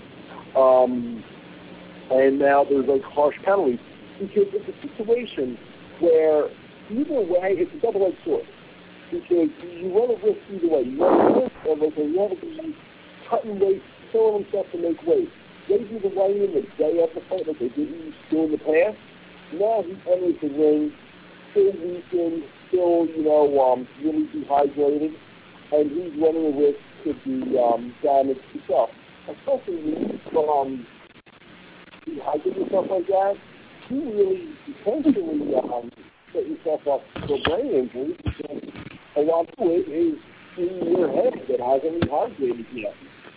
Um, and now there's like harsh penalties because it's a situation where either way it's a double-edged sword. Because you run a risk either way. You run a risk of like you have to be cutting weight, killing himself to make weight. They do the weigh-in the day of the fight like they didn't do in the past. Now he enters the ring, still weakened, still, you know, um, really dehydrated, and he's running a risk to be um, damaged himself. Especially when you um, dehydrate yourself like that, you really potentially um, set yourself up for brain injury because a lot of it is in your head that hasn't rehydrated yet.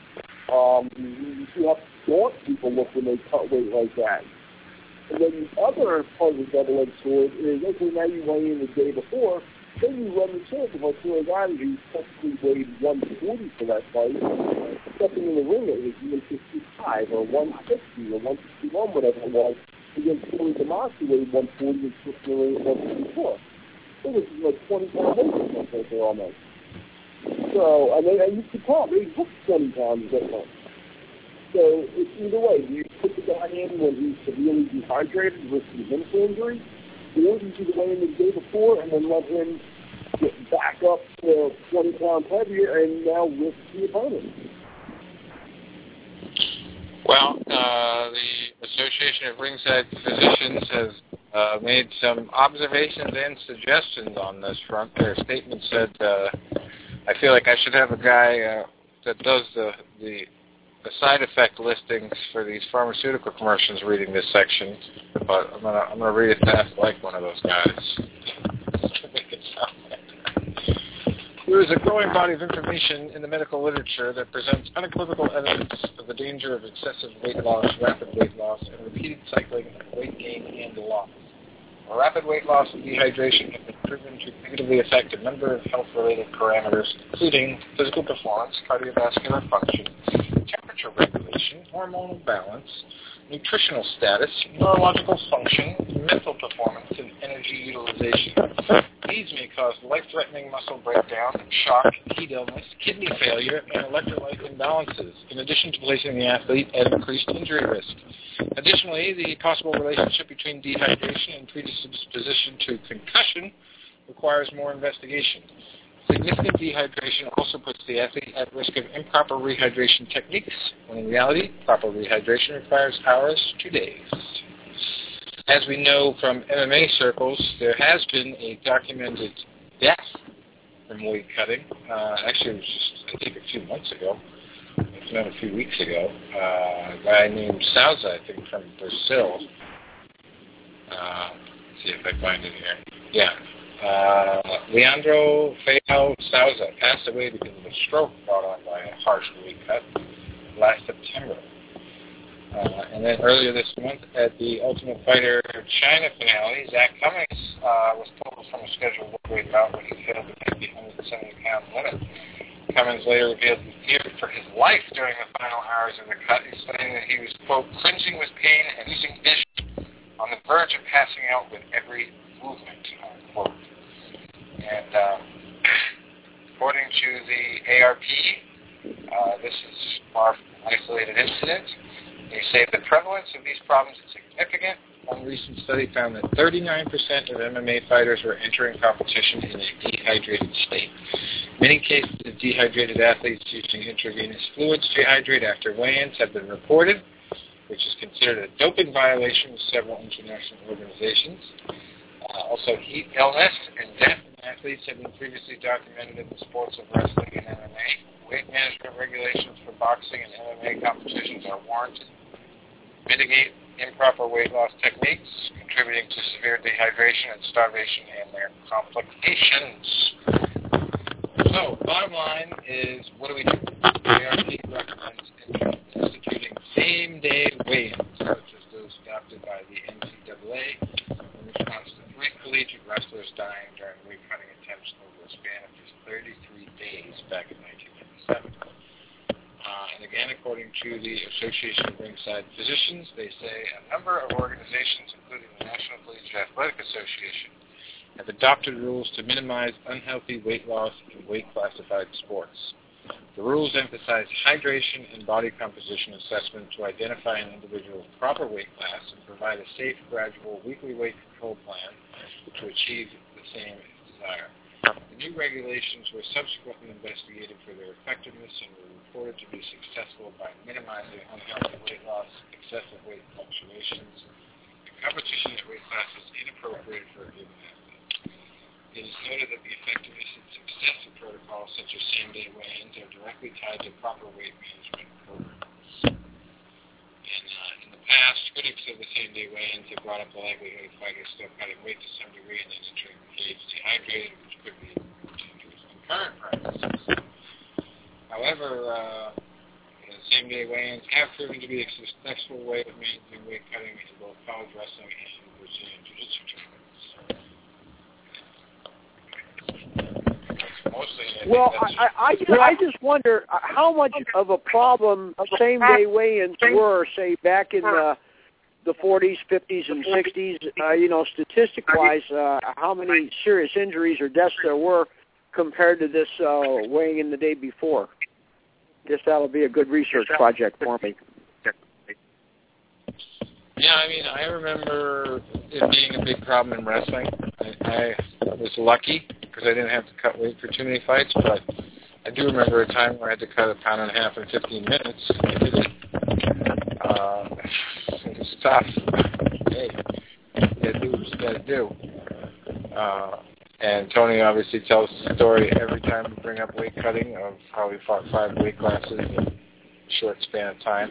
Um, you see how short people look when they cut weight like that. And then the other part of the double-edged sword is, okay, now you weigh in the day before, then you run the chance of Arturo Gatti, who technically weighed one forty for that fight, stepping in the ring at one fifty-five or one sixty or one sixty-one, whatever it was, against Joey Gamache, who weighed one forty and stepping in the ring at one fifty-four. It was like twenty pounds weight or something like that almost. So, I mean, and you could tell, they took twenty pounds different. So, it's either way. You put the guy in when he's severely dehydrated, risking him for injury, or you do the weigh in the day before and then let him get back up to twenty pounds heavier and now risk the opponent. Well, uh, the Association of Ringside Physicians has uh, made some observations and suggestions on this front. Their statement said, uh, I feel like I should have a guy uh, that does the the the side effect listings for these pharmaceutical commercials reading this section, but I'm gonna I'm gonna read it fast like one of those guys. There is a growing body of information in the medical literature that presents unequivocal evidence of the danger of excessive weight loss, rapid weight loss, and repeated cycling of weight gain and loss. Rapid weight loss and dehydration have been proven to negatively affect a number of health-related parameters, including physical performance, cardiovascular function, temperature regulation, hormonal balance, nutritional status, neurological function, mental performance, and energy utilization. These may cause life-threatening muscle breakdown, shock, heat illness, kidney failure, and electrolyte imbalances, in addition to placing the athlete at increased injury risk. Additionally, the possible relationship between dehydration and predisposition to concussion requires more investigation. Significant dehydration also puts the athlete at risk of improper rehydration techniques, when in reality, proper rehydration requires hours to days. As we know from M M A circles, there has been a documented death from weight cutting. Uh, actually, it was just, I think, a few months ago. It's not a few weeks ago. Uh, a guy named Souza, I think, from Brazil. Uh, let's see if I find it here. Yeah. Uh, Leandro Feijão Souza passed away because of a stroke brought on by a harsh weight cut last September. Uh, and then earlier this month at the Ultimate Fighter China finale, Zach Cummings uh, was pulled from a scheduled weight bout when he failed to make the one hundred seventy pound limit. Cummings later revealed he feared for his life during the final hours of the cut, explaining that he was, quote, cringing with pain and losing vision, on the verge of passing out with every movement, unquote. And um, according to the A R P, uh, this is far from an isolated incident. They say the prevalence of these problems is significant. One recent study found that thirty-nine percent of M M A fighters were entering competition in a dehydrated state. Many cases of dehydrated athletes using intravenous fluids to hydrate after weigh-ins have been reported, which is considered a doping violation with several international organizations. Uh, also, heat illness and death in athletes have been previously documented in the sports of wrestling and M M A. Weight management regulations for boxing and M M A competitions are warranted. Mitigate improper weight loss techniques, contributing to severe dehydration and starvation and their complications. So, bottom line is, what do we do? A R P recommends instituting same-day weigh-ins, such as those adopted by the N C double A, in response to three collegiate wrestlers dying during weight-cutting attempts over a span of just thirty-three days back in nineteen ninety-seven. Uh, and again, according to the Association of Ringside Physicians, they say a number of organizations, including the National Collegiate Athletic Association, have adopted rules to minimize unhealthy weight loss in weight-classified sports. The rules emphasize hydration and body composition assessment to identify an individual's proper weight class and provide a safe, gradual, weekly weight control plan to achieve the same as desired. The new regulations were subsequently investigated for their effectiveness and were reported to be successful by minimizing unhealthy weight loss, excessive weight fluctuations, and competition at weight classes inappropriate for a given athlete. It is noted that the effectiveness and success of protocols such as same-day weigh-ins are directly tied to proper weight management programs. And uh, in the past, critics of the same-day weigh-ins have brought up the likelihood of fighters still cutting weight to some degree and then entering the cage dehydrated, which could be dangerous in current practices. However, uh, same-day weigh-ins have proven to be a successful way of managing weight cutting in both college wrestling and Brazilian Jiu-Jitsu tournaments. Well, I, I, just, I just wonder how much of a problem same-day weigh-ins were, say, back in the the forties, fifties, and sixties. Uh, you know, statistic-wise, uh, how many serious injuries or deaths there were compared to this uh, weighing in the day before. Guess that'll be a good research project for me. Yeah, I mean, I remember it being a big problem in wrestling. I, I was lucky because I didn't have to cut weight for too many fights, but I do remember a time where I had to cut a pound and a half in fifteen minutes. I did it. Uh, it was tough. Hey, you gotta do what you gotta do. Uh, And Tony obviously tells the story every time we bring up weight cutting of how he fought five weight classes in a short span of time.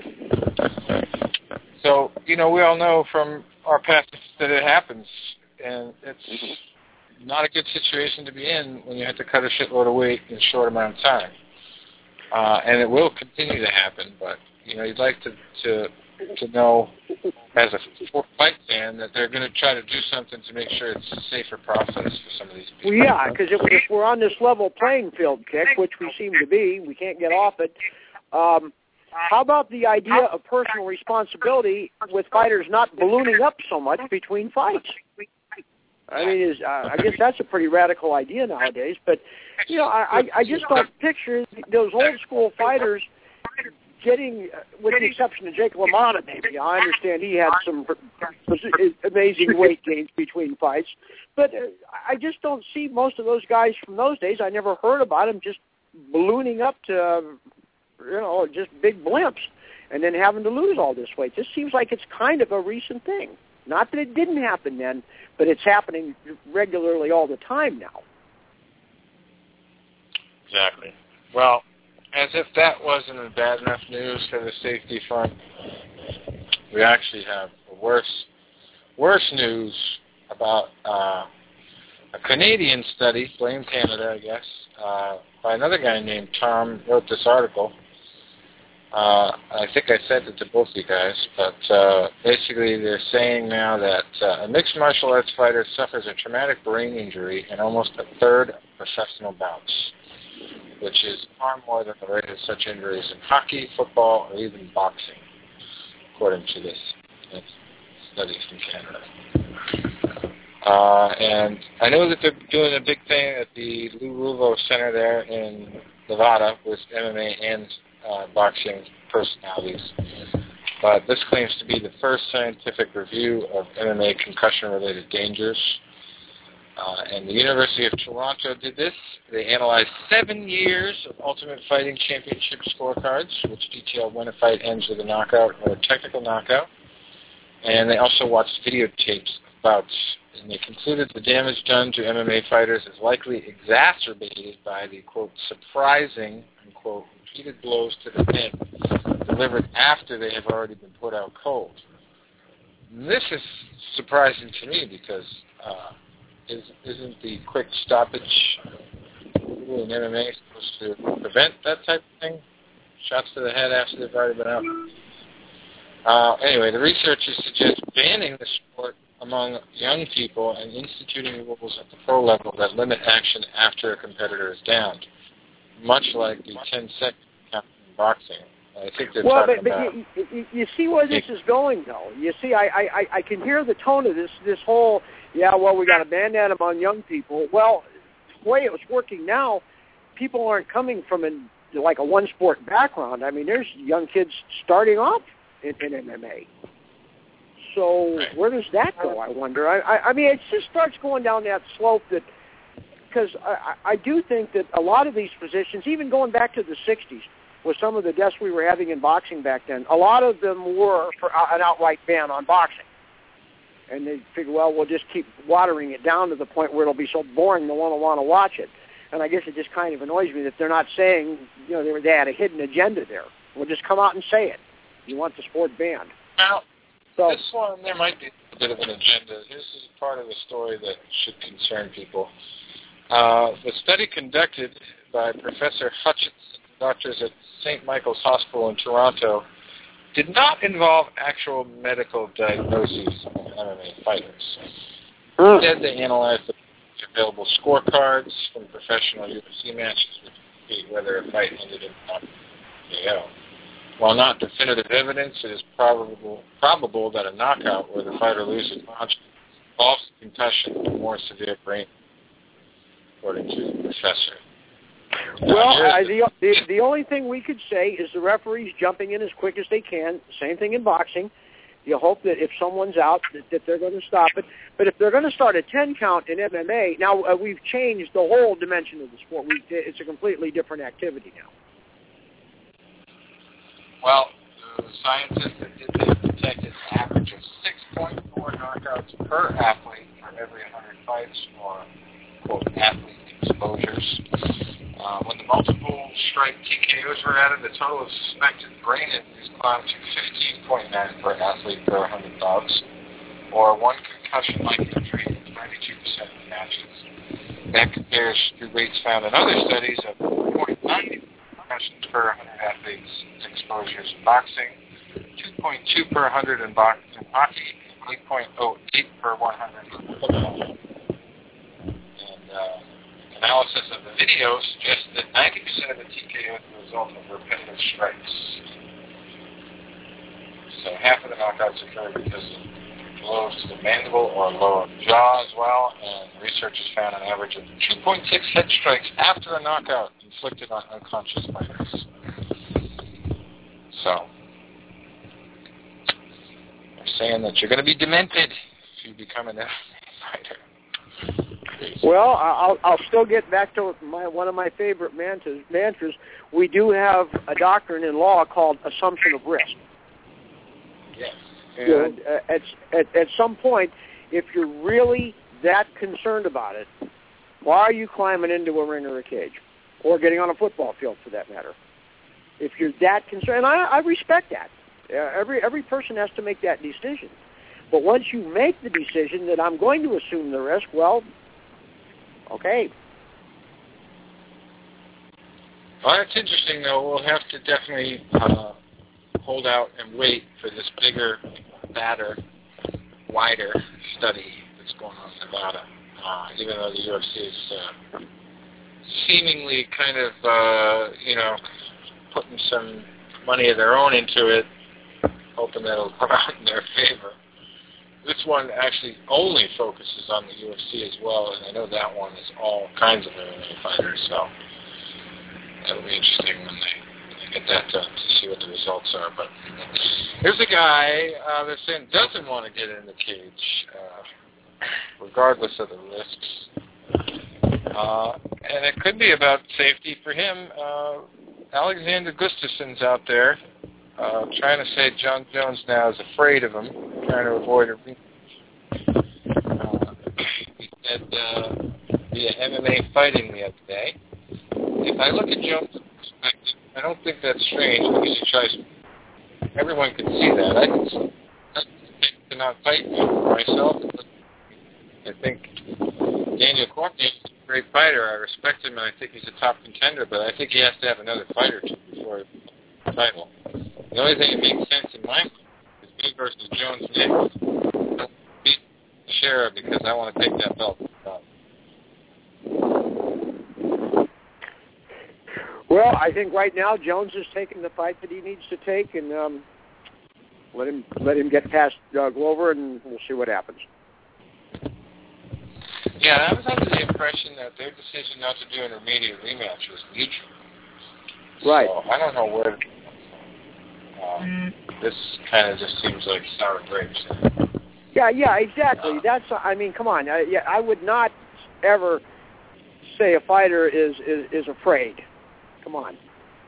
So, you know, we all know from our past that it happens, and it's not a good situation to be in when you have to cut a shitload of weight in a short amount of time. Uh, and it will continue to happen, but, you know, you'd like to to, to know as a fight fan that they're going to try to do something to make sure it's a safer process for some of these people. Well, yeah, because if, if we're on this level playing field, Kick, which we seem to be, we can't get off it, um, how about the idea of personal responsibility with fighters not ballooning up so much between fights? I mean, is uh, I guess that's a pretty radical idea nowadays. But, you know, I, I, I just don't picture those old school fighters getting, uh, with the exception of Jake LaMotta, maybe. I understand he had some amazing weight gains between fights. But uh, I just don't see most of those guys from those days. I never heard about them just ballooning up to, uh, you know, just big blimps and then having to lose all this weight. This seems like it's kind of a recent thing. Not that it didn't happen then, but it's happening regularly all the time now. Exactly. Well, as if that wasn't bad enough news for the safety front, we actually have worse, worse news about uh, a Canadian study, blame Canada, I guess, uh, by another guy named Tom, wrote this article. Uh, I think I sent it to both you guys, but uh, basically they're saying now that uh, a mixed martial arts fighter suffers a traumatic brain injury in almost a third of professional bouts, which is far more than the rate of such injuries in hockey, football, or even boxing, according to this, this study from Canada. Uh, and I know that they're doing a big thing at the Lou Ruvo Center there in Nevada with M M A and Uh, boxing personalities. But this claims to be the first scientific review of M M A concussion-related dangers. Uh, and the University of Toronto did this. They analyzed seven years of Ultimate Fighting Championship scorecards, which detail when a fight ends with a knockout or a technical knockout. And they also watched videotapes of bouts. And they concluded the damage done to M M A fighters is likely exacerbated by the, quote, surprising, unquote, repeated blows to the head delivered after they have already been put out cold. And this is surprising to me because uh, is, isn't the quick stoppage rule in M M A supposed to prevent that type of thing? Shots to the head after they've already been out. Uh, anyway, the researchers suggest banning the sport among young people and instituting rules at the pro level that limit action after a competitor is downed, much like the ten-second count in boxing. I think they're well, talking but, but about... You, you, you see where this is going, though. You see, I, I, I can hear the tone of this, this whole, yeah, well, we got to ban that among young people. Well, the way it was working now, people aren't coming from an, like a one-sport background. I mean, there's young kids starting off in, in M M A. So where does that go, I wonder? I, I, I mean, it just starts going down that slope that, because I, I do think that a lot of these positions, even going back to the sixties, with some of the deaths we were having in boxing back then, a lot of them were for an outright ban on boxing. And they figure, well, we'll just keep watering it down to the point where it'll be so boring no one will want to watch it. And I guess it just kind of annoys me that they're not saying, you know, they, they had a hidden agenda there. We'll just come out and say it. You want the sport banned. Well, so, this one, there might be a bit of an agenda. This is part of the story that should concern people. Uh, the study conducted by Professor Hutchinson, doctors at Saint Michael's Hospital in Toronto, did not involve actual medical diagnoses of M M A fighters. Instead, they analyzed the available scorecards from professional U F C matches to indicate whether a fight ended in K O. While not definitive evidence, it is probable probable that a knockout where the fighter loses consciousness involves concussion and more severe brain, according to the professor. Well, uh, the, the the only thing we could say is the referees jumping in as quick as they can. Same thing in boxing. You hope that if someone's out, that, that they're going to stop it. But if they're going to start a ten count in M M A, now uh, we've changed the whole dimension of the sport. We, it's a completely different activity now. Well, the scientists that did this detected an average of six point four knockouts per athlete for every one hundred fights, or quote, athlete exposures. Uh, when the multiple strike T K Os were added, the total of suspected brain injuries climbed to fifteen point nine per athlete per one hundred dogs, or one concussion-like injury in ninety-two percent of the matches. That compares to rates found in other studies of four point nine concussions per one hundred athletes exposures in boxing, two point two per one hundred in, box, in hockey, and eight point oh eight per one hundred in football. And uh, analysis of the video suggests that ninety percent of the T K Os are the result of repetitive strikes. So half of the knockouts occur because of blows to the mandible or lower jaw as well, and researchers found an average of two point six head strikes after a knockout inflicted on unconscious fighters. So, they're saying that you're going to be demented if you become an M M A fighter. Well, I'll, I'll still get back to my, one of my favorite mantras, mantras. We do have a doctrine in law called assumption of risk. Yes. And uh, at, at, at some point, if you're really that concerned about it, why are you climbing into a ring or a cage? Or getting on a football field, for that matter? If you're that concerned, and I, I respect that. Uh, every, every person has to make that decision. But once you make the decision that I'm going to assume the risk, well, okay. Well, it's interesting, though. We'll have to definitely uh, hold out and wait for this bigger, badder, wider study that's going on in Nevada. Uh, even though the U F C is uh, seemingly kind of, uh, you know, putting some money of their own into it, hoping that it'll come out in their favor. This one actually only focuses on the U F C as well, and I know that one is all kinds of M M A fighters, so that'll be interesting when they, when they get that done to see what the results are. But here's a guy uh, that's saying doesn't want to get in the cage, uh, regardless of the risks. Uh, and it could be about safety for him. Uh, Alexander Gustafsson's out there uh, trying to say John Jones now is afraid of him, trying to avoid a rematch. Uh, he said uh, via M M A Fighting the other day, if I look at Jones' perspective, I don't think that's strange because he tries. Everyone can see that. I can see to not fight me myself. I think Daniel Cormier is a great fighter. I respect him, and I think he's a top contender, but I think he has to have another fight or two before he wins the title. The only thing that makes sense in my mind is me versus Jones next. Don't beat Shera because I want to take that belt. Well, I think right now Jones is taking the fight that he needs to take, and um, let him let him get past uh, Glover, and we'll see what happens. Yeah, I was under the impression that their decision not to do an immediate rematch was mutual. Right. So I don't know where. Um, this kind of just seems like sour grapes. Yeah, yeah, exactly. That's. I mean, come on. I, yeah, I would not ever say a fighter is is, is afraid. Come on.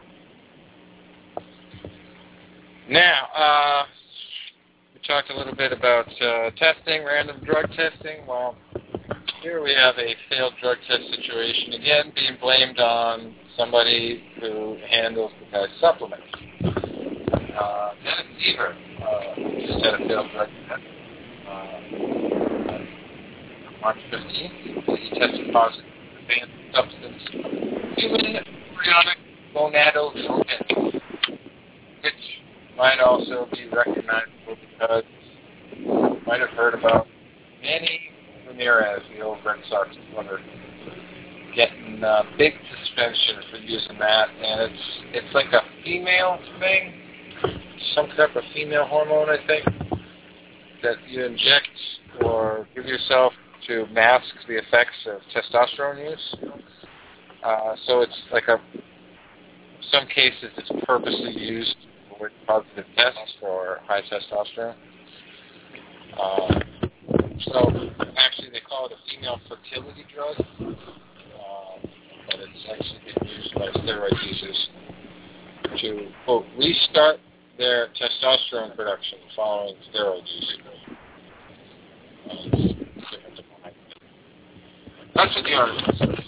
Now, uh, we talked a little bit about uh, testing, random drug testing. Well, here we have a failed drug test situation, again being blamed on somebody who handles the guy's supplements. Uh, Dennis Seaver uh, just had a failed drug test uh, on March fifteenth. He tested positive for banned substance, human embryonic gonadotropin, which might also be recognizable because you might have heard about Manny Ramirez, the old Red Sox runner, getting a big suspension for using that, and it's it's like a female thing, some type of female hormone, I think, that you inject or give yourself to mask the effects of testosterone use. Uh, so it's like a, in some cases it's purposely used with positive tests for high testosterone. Uh, so actually they call it a female fertility drug, uh, but it's actually being used by steroid users to, quote, restart their testosterone production following steroid use. Uh, That's what the article says.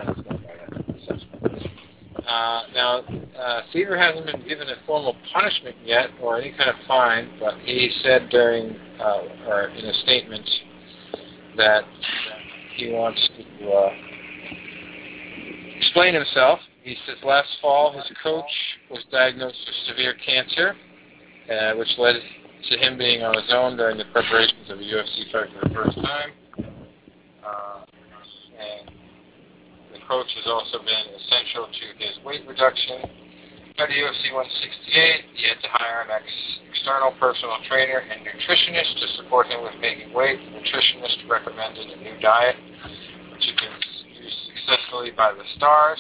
Uh, now, uh, Seaver hasn't been given a formal punishment yet or any kind of fine, but he said during, uh, or in a statement, that he wants to uh, explain himself. He says last fall his coach was diagnosed with severe cancer, uh, which led to him being on his own during the preparations of a U F C fight for the first time. Uh, and the coach has also been essential to his weight reduction. At U F C one sixty-eight, he had to hire an ex- external personal trainer and nutritionist to support him with making weight. The nutritionist recommended a new diet, which you can use successfully by the stars.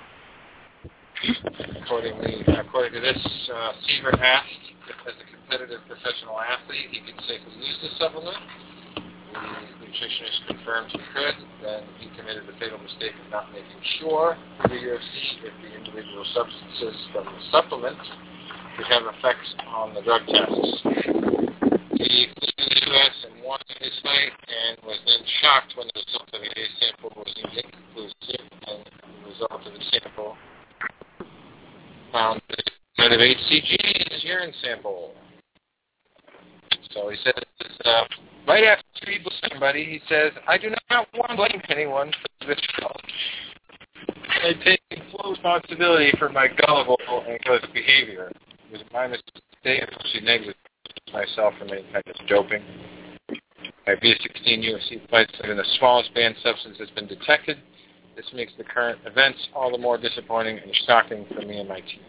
Accordingly, according to this, uh, Seaver asked if, as a competitive professional athlete, he could safely use the supplement. The nutritionist confirmed he could. Then he committed the fatal mistake of not making sure for the U F C if the individual substances from the supplement could have effects on the drug tests. He flew to the U S and won his fight and was then shocked when the result of a sample was inconclusive, and the result of the sample found that of H C G in his urine sample. So he says, uh, right after he blames somebody, he says, I do not want to blame anyone for this fault. I take full responsibility for my gullible and careless behavior. It was my mistake to actually negligence myself from any kind of doping. My B sixteen U F C fights have been the smallest banned substance has been detected. This makes the current events all the more disappointing and shocking for me and my team.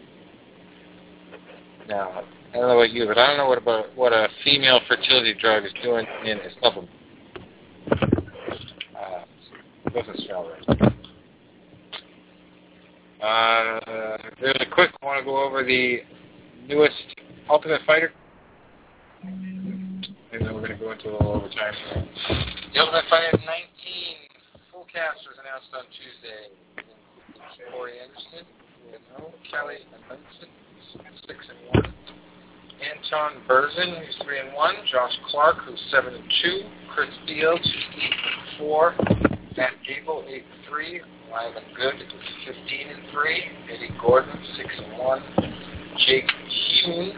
Now, I don't know about you, but I don't know what about what a female fertility drug is doing in a supplement. Uh, it doesn't smell right. Uh, really quick, I want to go over the newest Ultimate Fighter. And then we're going to go into a little overtime. The Ultimate Fighter nineteen full cast was announced on Tuesday. Corey Anderson, Kelly Amundsen, six and one. Anton Berzin, who's three and one. Josh Clark, who's seven and two. Chris Fields, who's eight and four. Matt Gable, eight and three. Lyman Good, who's fifteen and three. Eddie Gordon, six and one. Jake Hune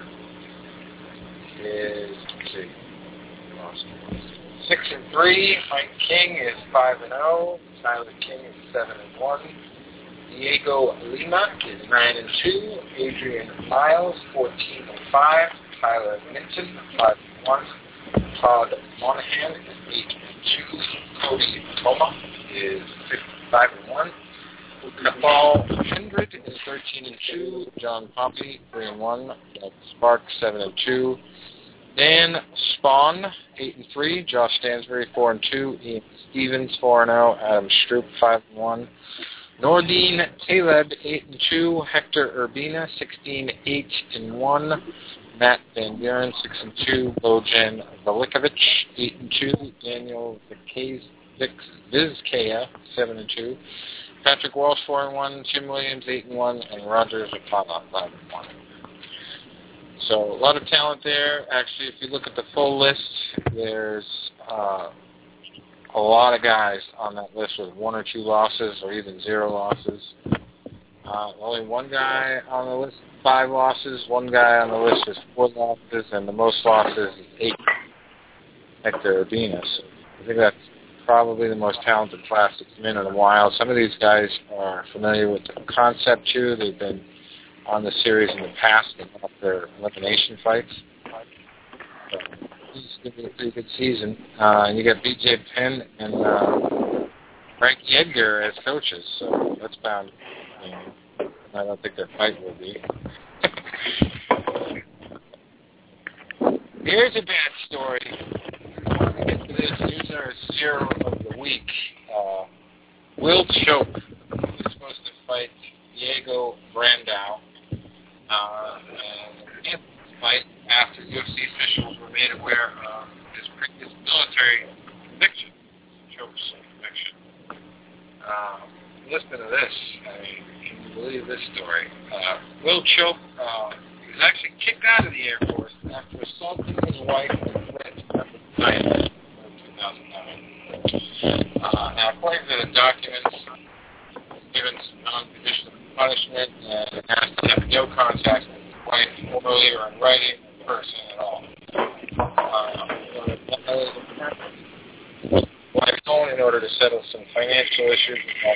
is let's see, lost six and three. Mike King is five and zero. Tyler King is seven and one. Diego Lima is nine and two. Adrian Miles, fourteen and five. Tyler Minton, five and one. Todd Monahan is eight and two. Cody Toma is five and one. Kapal Hendred is thirteen and two. John Pompey, three and one. Doug Spark, seven and two. Dan Spawn, eight and three. Josh Stansbury, four and two. Ian Stevens, four and zero. Adam Stroop, five and one. Nordine Taleb, eight and two. Hector Urbina, sixteen, eight and one. Matt Van Buren, six and two. Bojan Velikovic, eight and two. Daniel Vizcaya, seven and two. Patrick Walsh, four and one. Tim Williams, eight and one, and Roger Zapata, five and one. So a lot of talent there. Actually, if you look at the full list, there's uh, a lot of guys on that list with one or two losses or even zero losses. Uh, only one guy on the list, five losses. One guy on the list is four losses, and the most losses is eight. Hector Urbina. So I think that's probably the most talented class that's been in a while. Some of these guys are familiar with the concept too. They've been on the series in the past and up their elimination fights. So this is going to be a pretty good season. Uh, and you got B J Penn and uh, Frankie Edgar as coaches, so that's bound. I, mean, I don't think their fight will be. Here's a bad story. Before we get to this, here's our zero of the week. Uh, Will Choke is supposed to fight Diego Brandao. Uh, and in the fight, after U F C officials were made aware of his previous military conviction, Choke's conviction. Uh, listen to this. I mean, can you believe this story? Uh, Will Choke uh, was actually kicked out of the Air Force after assaulting his wife and threat to violence in two thousand thousand nine. Uh, now, according to the documents, given some non-conditional punishment and asked to have no contact with his wife, orally or in writing, in person at all. Uh, wife own in order to settle some financial issues.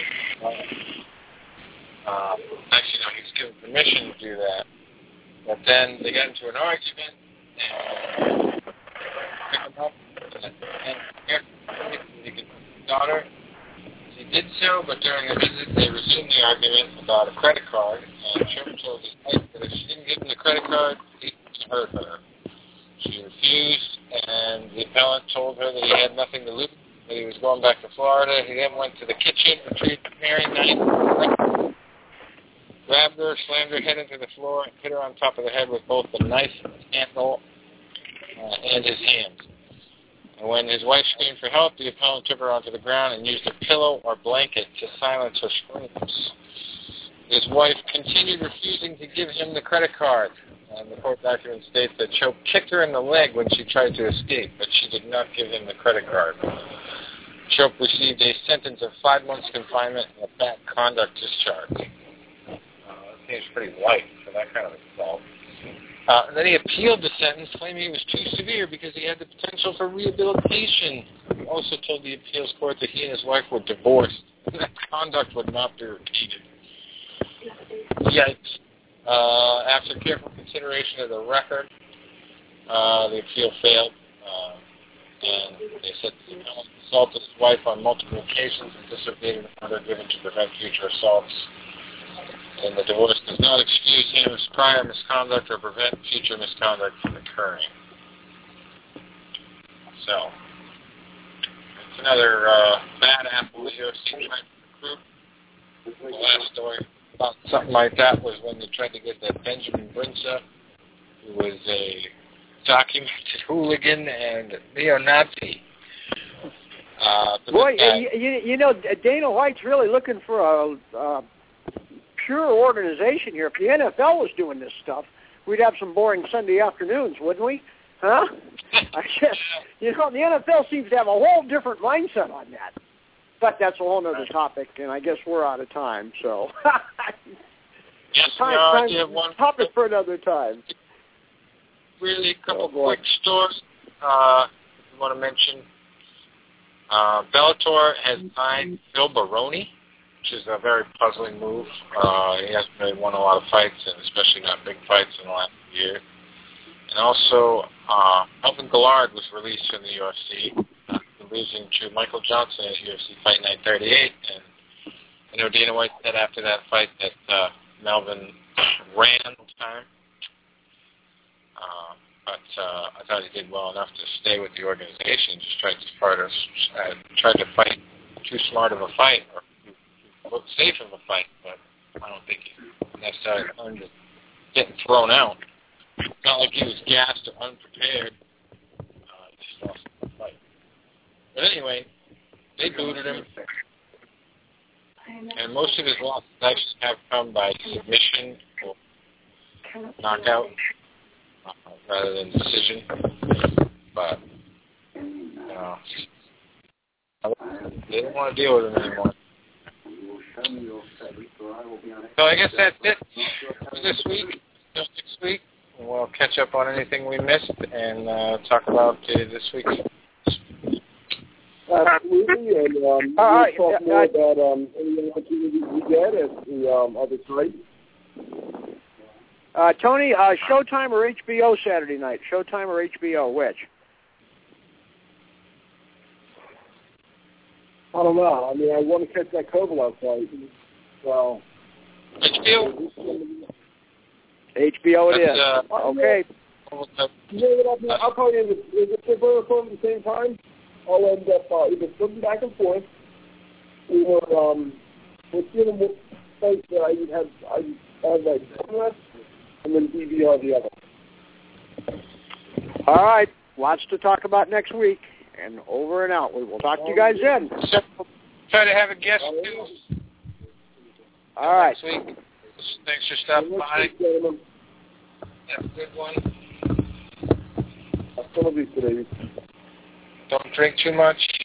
Uh, actually, no, he was given permission to do that. But then they got into an argument and picked him up and he could his daughter. He did so, but during the visit they resumed the argument about a credit card, and Chip told his wife that if she didn't give him the credit card, he would hurt her. She refused, and the appellant told her that he had nothing to lose, that he was going back to Florida. He then went to the kitchen, retrieved a paring knife, grabbed her, slammed her head into the floor, and hit her on top of the head with both the knife handle uh, and his hands. And when his wife screamed for help, the appellant took her onto the ground and used a pillow or blanket to silence her screams. His wife continued refusing to give him the credit card. And the court document states that Chope kicked her in the leg when she tried to escape, but she did not give him the credit card. Chope received a sentence of five months confinement and a bad conduct discharge. Uh, that seems pretty light for that kind of assault. Uh, and then he appealed the sentence, claiming it was too severe because he had the potential for rehabilitation. He also told the appeals court that he and his wife were divorced, and that conduct would not be repeated. Yikes. Uh, after careful consideration of the record, uh, the appeal failed, uh, and they said the appellant assaulted his wife on multiple occasions and disobeyed an order given to prevent future assaults. And the divorce does not excuse his prior misconduct or prevent future misconduct from occurring. So, it's another uh, bad apple the U F C tried to recruit. The last story about something like that was when they tried to get that Benjamin Brinza, who was a documented hooligan and neo-Nazi. Uh, Boy, you, you, you know, Dana White's really looking for a... Uh, pure organization here. If the N F L was doing this stuff, we'd have some boring Sunday afternoons, wouldn't we? Huh? I guess, you know, the N F L seems to have a whole different mindset on that. But that's a whole other topic, and I guess we're out of time, so. Yes, time, we are. time, You have one topic for another time. Really, a couple oh, quick stories uh, I want to mention. Uh, Bellator has signed Phil Baroni, which is a very puzzling move. Uh, he hasn't really won a lot of fights, and especially not big fights in the last year. And also, uh, Melvin Gillard was released from the U F C, uh, losing to Michael Johnson at U F C Fight Night thirty-eight. And I know Dana White said after that fight that uh, Melvin ran time. Uh, but uh, I thought he did well enough to stay with the organization. Just tried to fight, uh, tried to fight too smart of a fight, or look safe of a fight, but I don't think he necessarily earned it getting thrown out. Not like he was gassed or unprepared. Uh, he just lost the fight. But anyway, they booted him. And most of his losses actually have come by submission or knockout uh, rather than decision. But, you know, they don't want to deal with him anymore. So I guess that's it for this week. Next week, we'll catch up on anything we missed and uh, talk about uh, this week's. Absolutely, and um, we'll right, talk uh, more uh, about um, any opportunities we get at the um, other site. Uh, Tony, uh, Showtime or H B O Saturday night? Showtime or H B O? Which? I don't know. I mean, I want to catch that Kovalev fight. So, H B O? H B O it That's, is. uh, okay. You know what I'll do? I'll probably end up, if they're both on at the same time, I'll end up uh, either flipping back and forth, or um, we'll see them fights that I would have, I have like Kovalev, and then D V R the other. All right. Lots to talk about next week. And over and out. We will talk to you guys then. Try to have a guest too. All right. Next week. Thanks for stopping by. Have a good one. Hasta la vista, baby. don't drink too much.